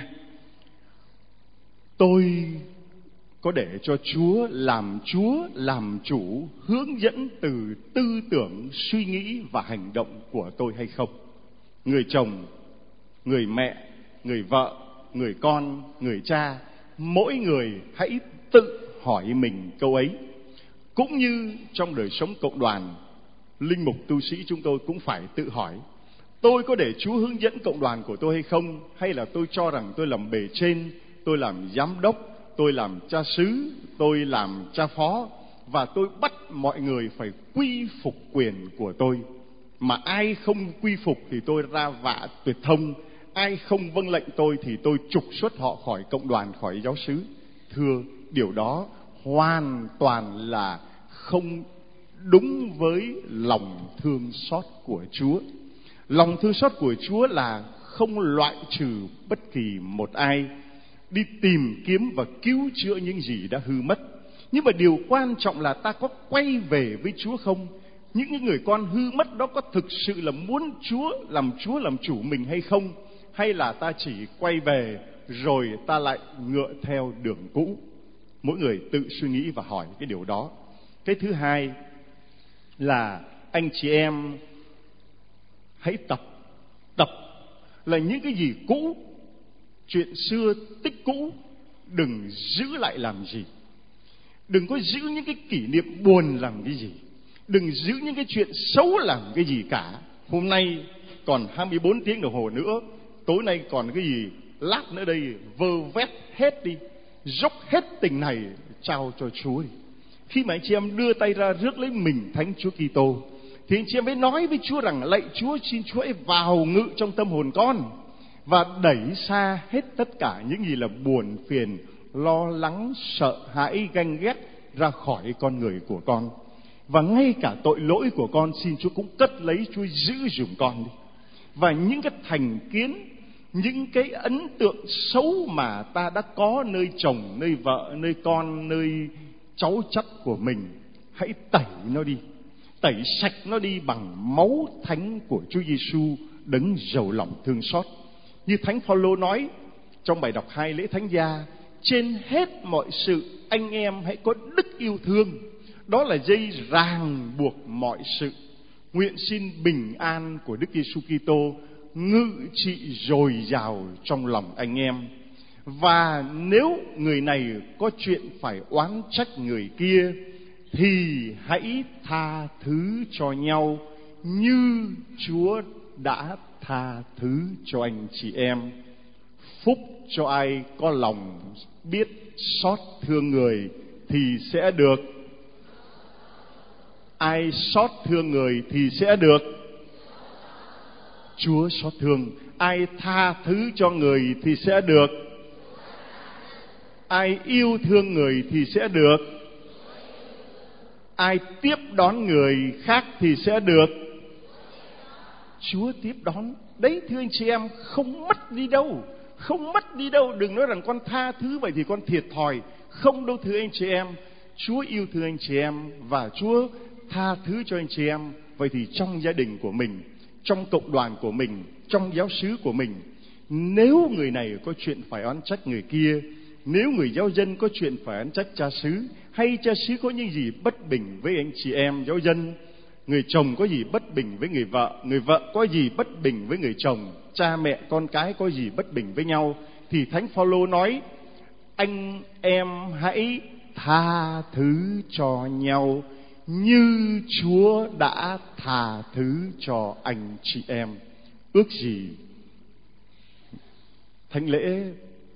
Tôi có để cho Chúa làm chủ, hướng dẫn từ tư tưởng, suy nghĩ và hành động của tôi hay không? Người chồng, người mẹ, người vợ, người con, người cha, mỗi người hãy tự hỏi mình câu ấy. Cũng như trong đời sống cộng đoàn, linh mục tu sĩ chúng tôi cũng phải tự hỏi: tôi có để Chúa hướng dẫn cộng đoàn của tôi hay không? Hay là tôi cho rằng tôi làm bề trên, tôi làm giám đốc, tôi làm cha xứ, tôi làm cha phó, và tôi bắt mọi người phải quy phục quyền của tôi. Mà ai không quy phục thì tôi ra vạ tuyệt thông, ai không vâng lệnh tôi thì tôi trục xuất họ khỏi cộng đoàn, khỏi giáo xứ. Thưa, điều đó hoàn toàn là không đúng với lòng thương xót của Chúa. Lòng thương xót của Chúa là không loại trừ bất kỳ một ai, đi tìm kiếm và cứu chữa những gì đã hư mất. Nhưng mà điều quan trọng là ta có quay về với Chúa không? Những người con hư mất đó có thực sự là muốn Chúa làm chủ mình hay không? hay là ta chỉ quay về rồi ta lại ngựa theo đường cũ? Mỗi người tự suy nghĩ và hỏi cái điều đó. Cái thứ hai là anh chị em hãy tập là những cái gì cũ, chuyện xưa tích cũ đừng giữ lại làm gì. Đừng có giữ những cái kỷ niệm buồn làm cái gì. Đừng giữ những cái chuyện xấu làm cái gì cả. Hôm nay còn 24 tiếng đồng hồ nữa, tối nay còn cái gì, lát nữa đây vơ vét hết đi, dốc hết tình này trao cho Chúa đi. Khi mà anh chị em đưa tay ra rước lấy mình Thánh Chúa Kitô, thì anh chị em mới nói với Chúa rằng: lạy Chúa, xin Chúa ấy vào ngự trong tâm hồn con và đẩy xa hết tất cả những gì là buồn phiền, lo lắng, sợ hãi, ganh ghét ra khỏi con người của con. Và ngay cả tội lỗi của con, xin Chúa cũng cất lấy, Chúa giữ dùm con đi. Và những cái thành kiến, những cái ấn tượng xấu mà ta đã có nơi chồng, nơi vợ, nơi con, nơi cháu chắt của mình, hãy tẩy nó đi, tẩy sạch nó đi bằng máu thánh của Chúa Giêsu đấng giàu lòng thương xót. Như Thánh Phaolô nói trong bài đọc 2 lễ Thánh gia: trên hết mọi sự anh em hãy có đức yêu thương, đó là dây ràng buộc mọi sự. Nguyện xin bình an của Đức Giêsu Kitô ngự trị dồi dào trong lòng anh em. Và nếu người này có chuyện phải oán trách người kia, thì hãy tha thứ cho nhau như Chúa đã tha thứ cho anh chị em. Phúc cho ai có lòng biết xót thương người thì sẽ được. Ai xót thương người thì sẽ được Chúa xót thương. Ai tha thứ cho người thì sẽ được. Ai yêu thương người thì sẽ được. Ai tiếp đón người khác thì sẽ được Chúa tiếp đón. Đấy thưa anh chị em, không mất đi đâu. Không mất đi đâu. Đừng nói rằng con tha thứ vậy thì con thiệt thòi. Không đâu thưa anh chị em. Chúa yêu thương anh chị em và Chúa tha thứ cho anh chị em. Vậy thì trong gia đình của mình, trong cộng đoàn của mình, trong giáo xứ của mình, nếu người này có chuyện phải oán trách người kia, nếu người giáo dân có chuyện phải oán trách cha xứ, hay cha xứ có những gì bất bình với anh chị em giáo dân, người chồng có gì bất bình với người vợ có gì bất bình với người chồng, cha mẹ con cái có gì bất bình với nhau, thì Thánh Phaolô nói: anh em hãy tha thứ cho nhau như Chúa đã tha thứ cho anh chị em. Ước gì thánh lễ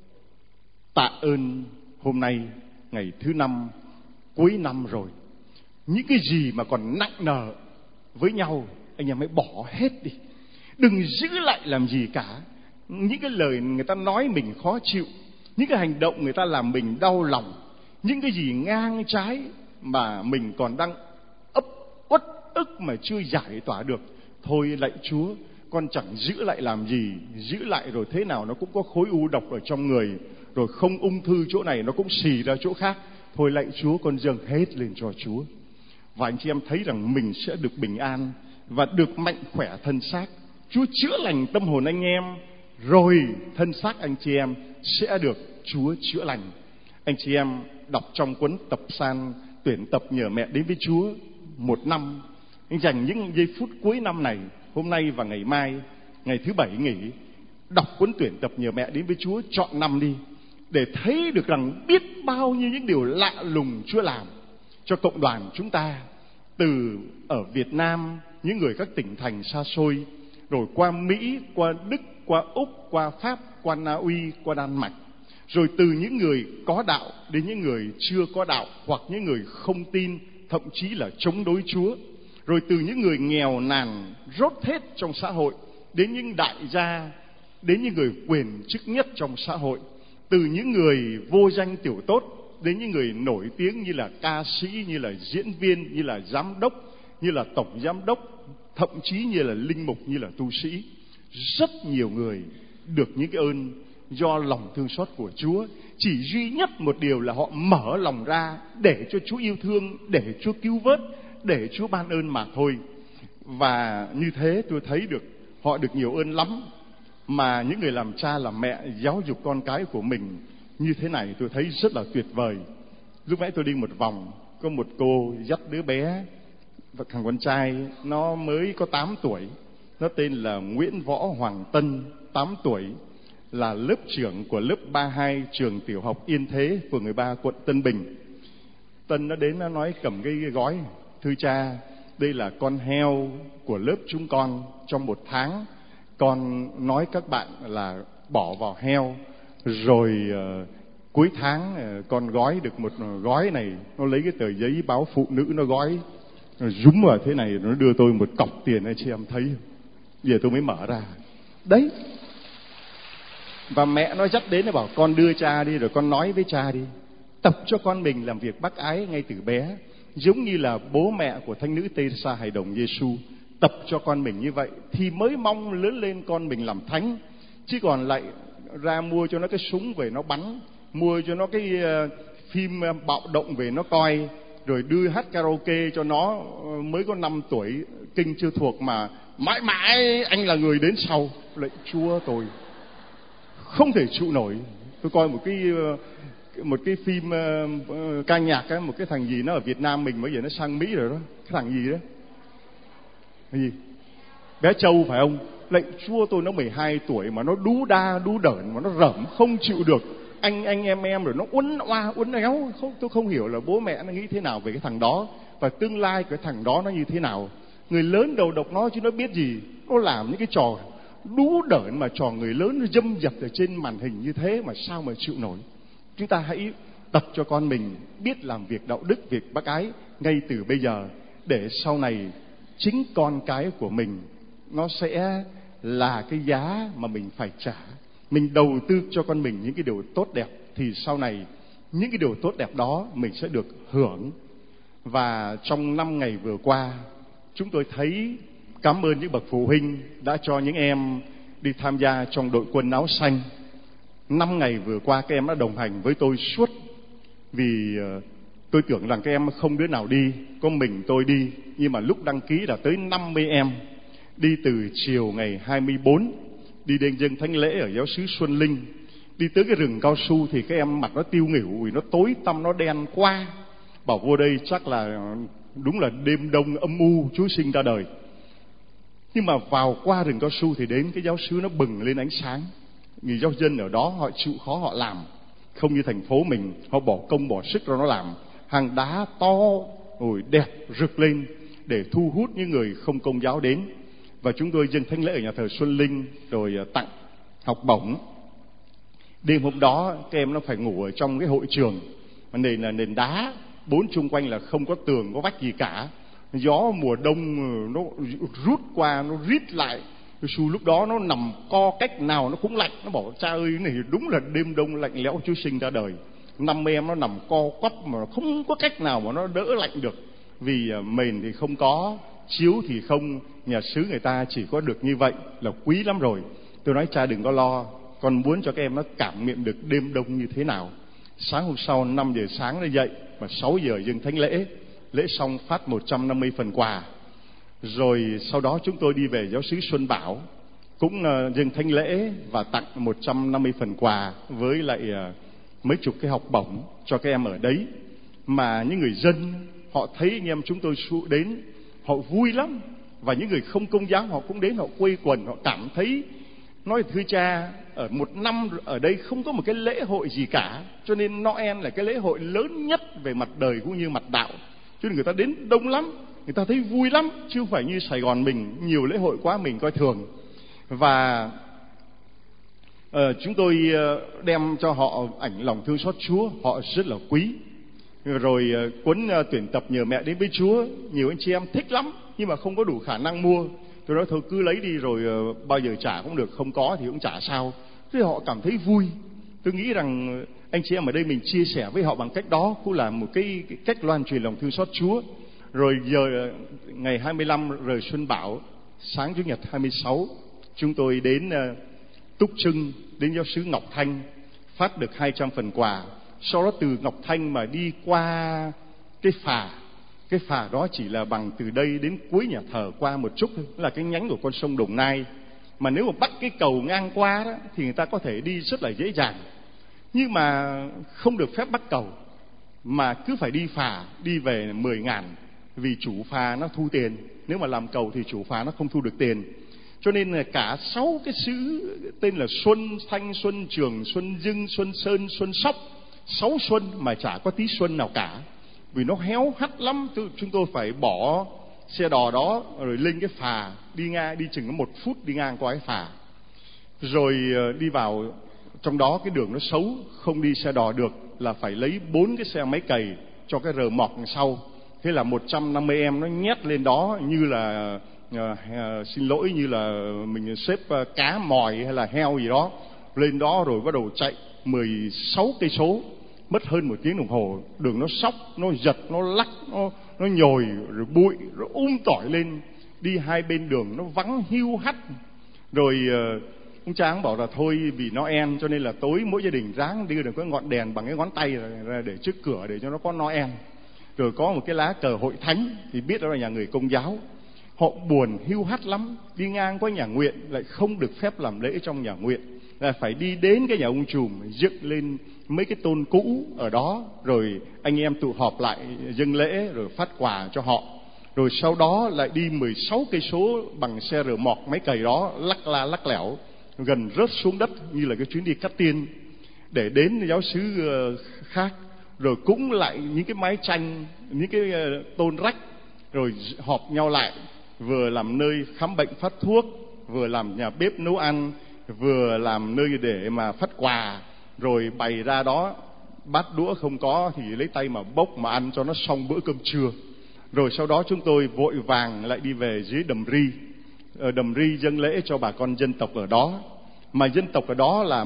tạ ơn hôm nay, ngày thứ 5 cuối năm rồi, những cái gì mà còn nặng nợ với nhau, anh em hãy bỏ hết đi. Đừng giữ lại làm gì cả. Những cái lời người ta nói mình khó chịu, những cái hành động người ta làm mình đau lòng, những cái gì ngang trái mà mình còn đang uất ức mà chưa giải tỏa được, thôi lạy Chúa, con chẳng giữ lại làm gì. Giữ lại rồi thế nào nó cũng có khối u độc ở trong người, rồi không ung thư chỗ này nó cũng xì ra chỗ khác. Thôi lạy Chúa, con dâng hết lên cho Chúa. Và anh chị em thấy rằng mình sẽ được bình an và được mạnh khỏe thân xác. Chúa chữa lành tâm hồn anh em, rồi thân xác anh chị em sẽ được Chúa chữa lành. Anh chị em đọc trong cuốn tập san tuyển tập nhờ mẹ đến với Chúa một năm, anh dành những giây phút cuối năm này, hôm nay và ngày mai, ngày thứ 7 nghỉ, đọc cuốn tuyển tập nhờ mẹ đến với Chúa trọn năm đi, để thấy được rằng biết bao nhiêu những điều lạ lùng Chúa làm cho cộng đoàn chúng ta, từ ở Việt Nam, những người các tỉnh thành xa xôi, rồi qua Mỹ, qua Đức, qua Úc, qua Pháp, qua Na Uy, qua Đan Mạch, rồi từ những người có đạo đến những người chưa có đạo, hoặc những người không tin, thậm chí là chống đối Chúa, rồi từ những người nghèo nàn rốt hết trong xã hội đến những đại gia, đến những người quyền chức nhất trong xã hội, từ những người vô danh tiểu tốt đến những người nổi tiếng như là ca sĩ, như là diễn viên, như là giám đốc, như là tổng giám đốc, thậm chí như là linh mục, như là tu sĩ. Rất nhiều người được những cái ơn do lòng thương xót của Chúa. Chỉ duy nhất một điều là họ mở lòng ra để cho Chúa yêu thương, để Chúa cứu vớt, để Chúa ban ơn mà thôi. Và như thế tôi thấy được họ được nhiều ơn lắm. mà những người làm cha làm mẹ giáo dục con cái của mình như thế này, tôi thấy rất là tuyệt vời. Lúc nãy tôi đi một vòng, có một cô dắt đứa bé, và thằng con trai nó mới có 8 tuổi, nó tên là Nguyễn Võ Hoàng Tân, 8 tuổi, là lớp trưởng của lớp 32 trường tiểu học Yên Thế, phường 13, quận Tân Bình. Tân nó đến, nó nói cầm cái gói: thưa cha, đây là con heo của lớp chúng con, trong 1 tháng con nói các bạn là bỏ vào heo, rồi cuối tháng con gói được một gói này. Nó lấy cái tờ giấy báo phụ nữ nó gói, nó rúm vào thế này, nó đưa tôi một cọc tiền, anh chị em thấy không? Giờ tôi mới mở ra đấy. Và mẹ nó dắt đến, nó bảo con đưa cha đi, rồi con nói với cha đi, tập cho con mình làm việc bác ái ngay từ bé, giống như là bố mẹ của thánh nữ Tê-sa hài đồng Giêsu tập cho con mình như vậy, thì mới mong lớn lên con mình làm thánh. Chứ còn lại ra mua cho nó cái súng về nó bắn, mua cho nó cái phim bạo động về nó coi, rồi đưa hát karaoke cho nó, mới có 5 tuổi, kinh chưa thuộc mà mãi mãi anh là người đến sau. Lạy Chúa, tôi không thể chịu nổi. Tôi coi một cái phim ca nhạc ấy, một cái thằng gì nó ở Việt Nam mình bây giờ nó sang Mỹ rồi đó, cái thằng gì đó, cái gì bé Châu phải không? Lạy Chúa, tôi nó 12 tuổi mà nó đú đa đú đởn, mà nó rởm không chịu được. Anh em rồi nó uốn oa uốn éo. Tôi không hiểu là bố mẹ nó nghĩ thế nào về cái thằng đó, và tương lai của cái thằng đó nó như thế nào. Người lớn đầu độc nó chứ nó biết gì. Nó làm những cái trò đú đởn mà trò người lớn nó dâm dập ở trên màn hình như thế mà sao mà chịu nổi. Chúng ta hãy tập cho con mình biết làm việc đạo đức, việc bác ái ngay từ bây giờ, để sau này chính con cái của mình nó sẽ là cái giá mà mình phải trả. Mình đầu tư cho con mình những cái điều tốt đẹp, thì sau này những cái điều tốt đẹp đó mình sẽ được hưởng. Và trong 5 ngày vừa qua, chúng tôi thấy cảm ơn những bậc phụ huynh đã cho những em đi tham gia trong đội quân áo xanh. 5 ngày vừa qua các em đã đồng hành với tôi suốt, vì tôi tưởng rằng các em không đứa nào đi, có mình tôi đi. Nhưng mà lúc đăng ký là tới 50 em. Đi từ chiều ngày 24, đi đến dâng thánh lễ ở giáo xứ Xuân Linh. Đi tới cái rừng cao su thì các em mặt nó tiêu nghỉu vì nó tối tăm, nó đen quá. Bảo vô đây chắc là đúng là đêm đông âm u, Chúa sinh ra đời. Nhưng mà vào qua rừng cao su thì đến cái giáo xứ nó bừng lên ánh sáng. Người giáo dân ở đó họ chịu khó họ làm, không như thành phố mình, họ bỏ công bỏ sức rồi nó làm hàng đá to rồi đẹp rực lên để thu hút những người không công giáo đến. Và chúng tôi dâng thánh lễ ở nhà thờ Xuân Linh, rồi tặng học bổng. Đêm hôm đó các em nó phải ngủ ở trong cái hội trường, nền là nền đá, 4 chung quanh là không có tường có vách gì cả. Gió mùa đông nó rút qua, nó rít lại. Giêsu lúc đó nó nằm co cách nào nó cũng lạnh. Nó bảo cha ơi, cái này đúng là đêm đông lạnh lẽo, Chúa sinh ra đời. 5 em nó nằm co quắp mà không có cách nào mà nó đỡ lạnh được. Vì mền thì không có, chiếu thì không, nhà xứ người ta chỉ có được như vậy là quý lắm rồi. Tôi nói cha đừng có lo, con muốn cho các em nó cảm nghiệm được đêm đông như thế nào. Sáng hôm sau 5 giờ sáng nó dậy, và 6 giờ dâng thánh lễ. Lễ xong phát 150 phần quà. Rồi sau đó chúng tôi đi về giáo xứ Xuân Bảo, cũng dâng thánh lễ và tặng 150 phần quà với lại mấy chục cái học bổng cho các em ở đấy. Mà những người dân họ thấy anh em chúng tôi đến, họ vui lắm. Và những người không công giáo họ cũng đến, họ quây quần, họ cảm thấy nói thưa cha, ở một năm ở đây không có một cái lễ hội gì cả, cho nên Noel là cái lễ hội lớn nhất về mặt đời cũng như mặt đạo. Cho nên người ta đến đông lắm, người ta thấy vui lắm, chứ không phải như Sài Gòn mình nhiều lễ hội quá mình coi thường. Và chúng tôi đem cho họ ảnh lòng thương xót Chúa, họ rất là quý. Rồi cuốn tuyển tập nhờ mẹ đến với Chúa, nhiều anh chị em thích lắm nhưng mà không có đủ khả năng mua. Tôi nói thôi cứ lấy đi rồi bao giờ trả cũng được, không có thì cũng chả sao. Thế họ cảm thấy vui. Tôi nghĩ rằng anh chị em ở đây mình chia sẻ với họ bằng cách đó cũng là một cái cách loan truyền lòng thương xót Chúa. Rồi giờ ngày 25 rời Xuân Bảo, sáng Chủ nhật 26 chúng tôi đến Túc Trưng, đến giáo xứ Ngọc Thanh, phát được 200 phần quà. Sau đó từ Ngọc Thanh mà đi qua cái phà đó chỉ là bằng từ đây đến cuối nhà thờ qua một chút thôi, là cái nhánh của con sông Đồng Nai. Mà nếu mà bắt cái cầu ngang qua đó thì người ta có thể đi rất là dễ dàng. Nhưng mà không được phép bắt cầu, mà cứ phải đi phà, đi về 10.000, vì chủ phà nó thu tiền. Nếu mà làm cầu thì chủ phà nó không thu được tiền. Cho nên là cả 6 cái xứ tên là Xuân Thanh, Xuân Trường, Xuân Dưng, Xuân Sơn, Xuân Sóc, 6 xuân mà chả có tí xuân nào cả. Vì nó héo hắt lắm, chúng tôi phải bỏ xe đò đó rồi lên cái phà, đi ngang, đi chừng có 1 phút đi ngang qua cái phà. Rồi đi vào trong đó, cái đường nó xấu, không đi xe đò được, là phải lấy 4 cái xe máy cày cho cái rờ mọc sau. Thế là 150 em nó nhét lên đó như là xin lỗi, như là mình xếp cá mòi hay là heo gì đó lên đó, rồi bắt đầu chạy 16 cây số, mất hơn 1 tiếng đồng hồ. Đường nó xóc, nó giật, nó lắc, nó nhồi, rồi bụi nó tỏi lên. Đi hai bên đường nó vắng hiu hắt. Rồi ông Tráng bảo là thôi vì Noel cho nên là tối mỗi gia đình ráng đưa được cái ngọn đèn bằng cái ngón tay ra để trước cửa để cho nó có Noel. Rồi có một cái lá cờ hội thánh, thì biết đó là nhà người Công giáo. Họ buồn hiu hắt lắm, đi ngang qua nhà nguyện lại không được phép làm lễ trong nhà nguyện, là phải đi đến cái nhà ông Trùm dựng lên mấy cái tôn cũ ở đó, rồi anh em tụ họp lại dâng lễ rồi phát quà cho họ. Rồi sau đó lại đi 16 cây số bằng xe rờ mọc máy cày đó, lắc la lắc lẻo, gần rớt xuống đất như là cái chuyến đi cắt tiên, để đến giáo xứ khác. Rồi cũng lại những cái mái tranh, những cái tôn rách, rồi họp nhau lại, vừa làm nơi khám bệnh phát thuốc, vừa làm nhà bếp nấu ăn, vừa làm nơi để mà phát quà. Rồi bày ra đó, bát đũa không có thì lấy tay mà bốc mà ăn cho nó xong bữa cơm trưa. Rồi sau đó chúng tôi vội vàng lại đi về dưới Đầm Ri. Ở Đầm Ri dâng lễ cho bà con dân tộc ở đó. Mà dân tộc ở đó là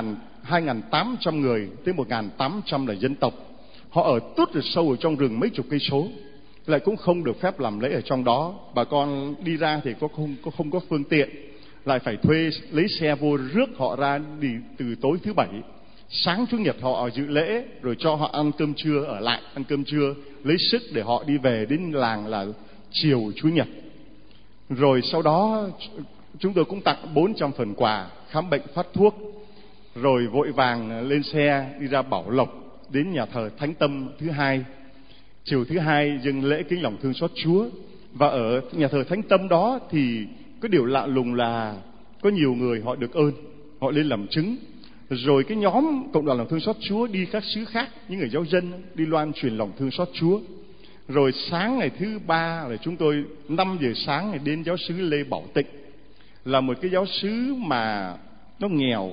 2.800 người, tới 1.800 là dân tộc. Họ ở tút rồi sâu ở trong rừng mấy chục cây số, lại cũng không được phép làm lễ ở trong đó. Bà con đi ra thì không có phương tiện, lại phải thuê lấy xe vô rước họ ra đi từ tối thứ Bảy. Sáng Chủ nhật họ dự lễ, rồi cho họ ăn cơm trưa, ở lại ăn cơm trưa, lấy sức để họ đi về đến làng là chiều Chủ nhật. Rồi sau đó chúng tôi cũng tặng 400 phần quà, khám bệnh phát thuốc. Rồi vội vàng lên xe đi ra Bảo Lộc, đến nhà thờ Thánh Tâm thứ Hai. Chiều thứ Hai dâng lễ kính lòng thương xót Chúa. Và ở nhà thờ Thánh Tâm đó thì có điều lạ lùng là có nhiều người họ được ơn, họ lên làm chứng. Rồi cái nhóm cộng đoàn lòng thương xót Chúa đi các xứ khác, những người giáo dân đi loan truyền lòng thương xót Chúa. Rồi sáng ngày thứ Ba là chúng tôi 5 giờ sáng ngày đến giáo xứ Lê Bảo Tịnh, là một cái giáo xứ mà nó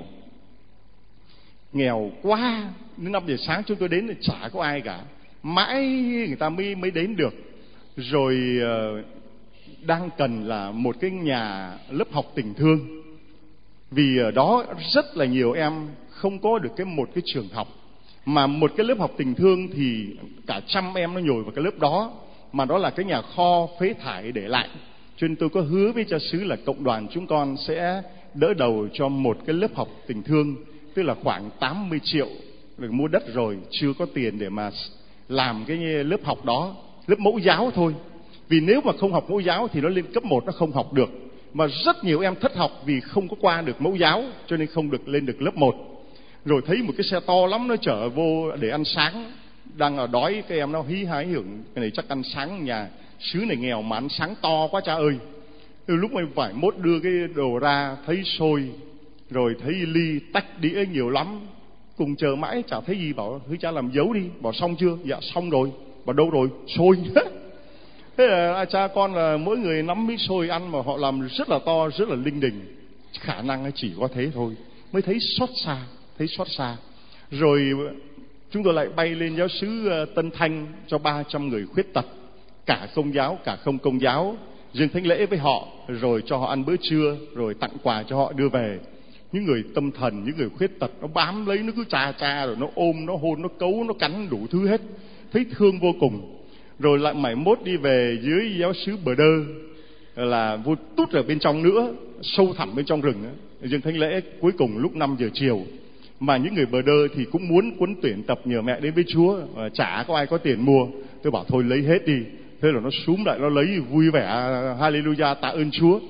nghèo quá. Đến 5 giờ sáng chúng tôi đến thì chả có ai cả, mãi người ta mới đến được. Rồi đang cần là một cái nhà lớp học tình thương, vì ở đó rất là nhiều em không có được một cái trường học, mà một cái lớp học tình thương thì cả 100 em nó nhồi vào cái lớp đó, mà đó là cái nhà kho phế thải để lại. Cho nên tôi có hứa với cha xứ là cộng đoàn chúng con sẽ đỡ đầu cho một cái lớp học tình thương, tức là khoảng 80 triệu được mua đất rồi, chưa có tiền để mà làm cái lớp học đó, lớp mẫu giáo thôi. Vì nếu mà không học mẫu giáo thì nó lên cấp 1 nó không học được. Mà rất nhiều em thất học vì không có qua được mẫu giáo, cho nên không được lên được lớp 1. Rồi thấy một cái xe to lắm nó chở vô để ăn sáng, đang ở đói, cái em nó hí hái hưởng cái này chắc ăn sáng, nhà xứ này nghèo mà ăn sáng to quá cha ơi. Từ lúc mình phải mốt đưa cái đồ ra, thấy xôi, rồi thấy ly tách đĩa nhiều lắm, cùng chờ mãi chả thấy gì. Bảo thưa cha làm dấu đi. Bảo xong chưa? Dạ xong rồi. Bảo đâu rồi? Xôi. Thế là cha con là mỗi người nắm miếng xôi ăn, mà họ làm rất là to, rất là linh đình. Khả năng chỉ có thế thôi, mới thấy xót xa. Rồi chúng tôi lại bay lên giáo xứ Tân Thanh cho 300 người khuyết tật, cả công giáo cả không công giáo, dâng thánh lễ với họ, rồi cho họ ăn bữa trưa, rồi tặng quà cho họ đưa về. Những người tâm thần, những người khuyết tật nó bám lấy, nó cứ cha rồi nó ôm, nó hôn, nó cấu, nó cắn đủ thứ hết, thấy thương vô cùng. Rồi lại mãi mốt đi về dưới giáo xứ Bờ Đơ, là vô tút ở bên trong nữa, sâu thẳm bên trong rừng, dâng thánh lễ cuối cùng lúc 5 giờ chiều. Mà những người Bờ Đơ thì cũng muốn cuốn tuyển tập nhờ mẹ đến với Chúa, chả có ai có tiền mua. Tôi bảo thôi lấy hết đi. Thế là nó súm lại, nó lấy vui vẻ, hallelujah, tạ ơn Chúa.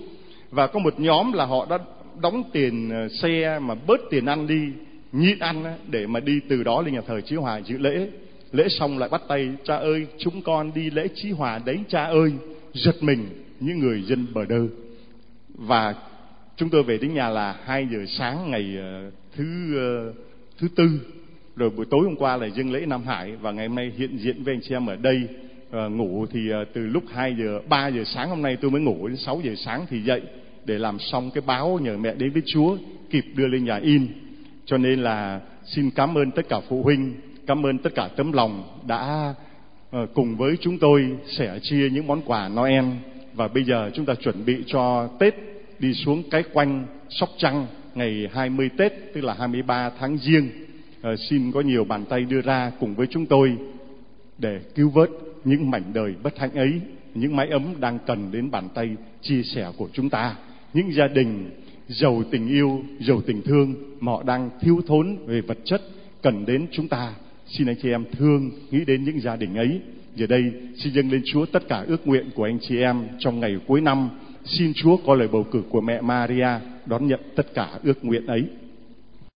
Và có một nhóm là họ đã đóng tiền xe mà bớt tiền ăn đi, nhịn ăn để mà đi từ đó lên nhà thờ Chí Hòa dự lễ. Lễ xong lại bắt tay: cha ơi, chúng con đi lễ Chí Hòa đấy cha ơi. Giật mình những người dân bờ đơ. Và chúng tôi về đến nhà là 2 giờ sáng ngày thứ Tư. Rồi buổi tối hôm qua là dâng lễ Nam Hải, và ngày hôm nay hiện diện với anh chị em ở đây. Ngủ thì từ lúc 3 giờ sáng hôm nay tôi mới ngủ, đến 6 giờ sáng thì dậy để làm xong cái báo nhờ mẹ đến với Chúa, kịp đưa lên nhà in. Cho nên là xin cảm ơn tất cả phụ huynh, cảm ơn tất cả tấm lòng đã cùng với chúng tôi sẻ chia những món quà Noel. Và bây giờ chúng ta chuẩn bị cho Tết, đi xuống Cái Quanh, Sóc Trăng ngày 20 Tết, tức là 23 tháng Giêng. Xin có nhiều bàn tay đưa ra cùng với chúng tôi để cứu vớt những mảnh đời bất hạnh ấy, những mái ấm đang cần đến bàn tay chia sẻ của chúng ta. Những gia đình giàu tình yêu, giàu tình thương mà họ đang thiếu thốn về vật chất, cần đến chúng ta. Xin anh chị em thương nghĩ đến những gia đình ấy. Giờ đây xin dâng lên Chúa tất cả ước nguyện của anh chị em trong ngày cuối năm. Xin Chúa có lời bầu cử của mẹ Maria đón nhận tất cả ước nguyện ấy.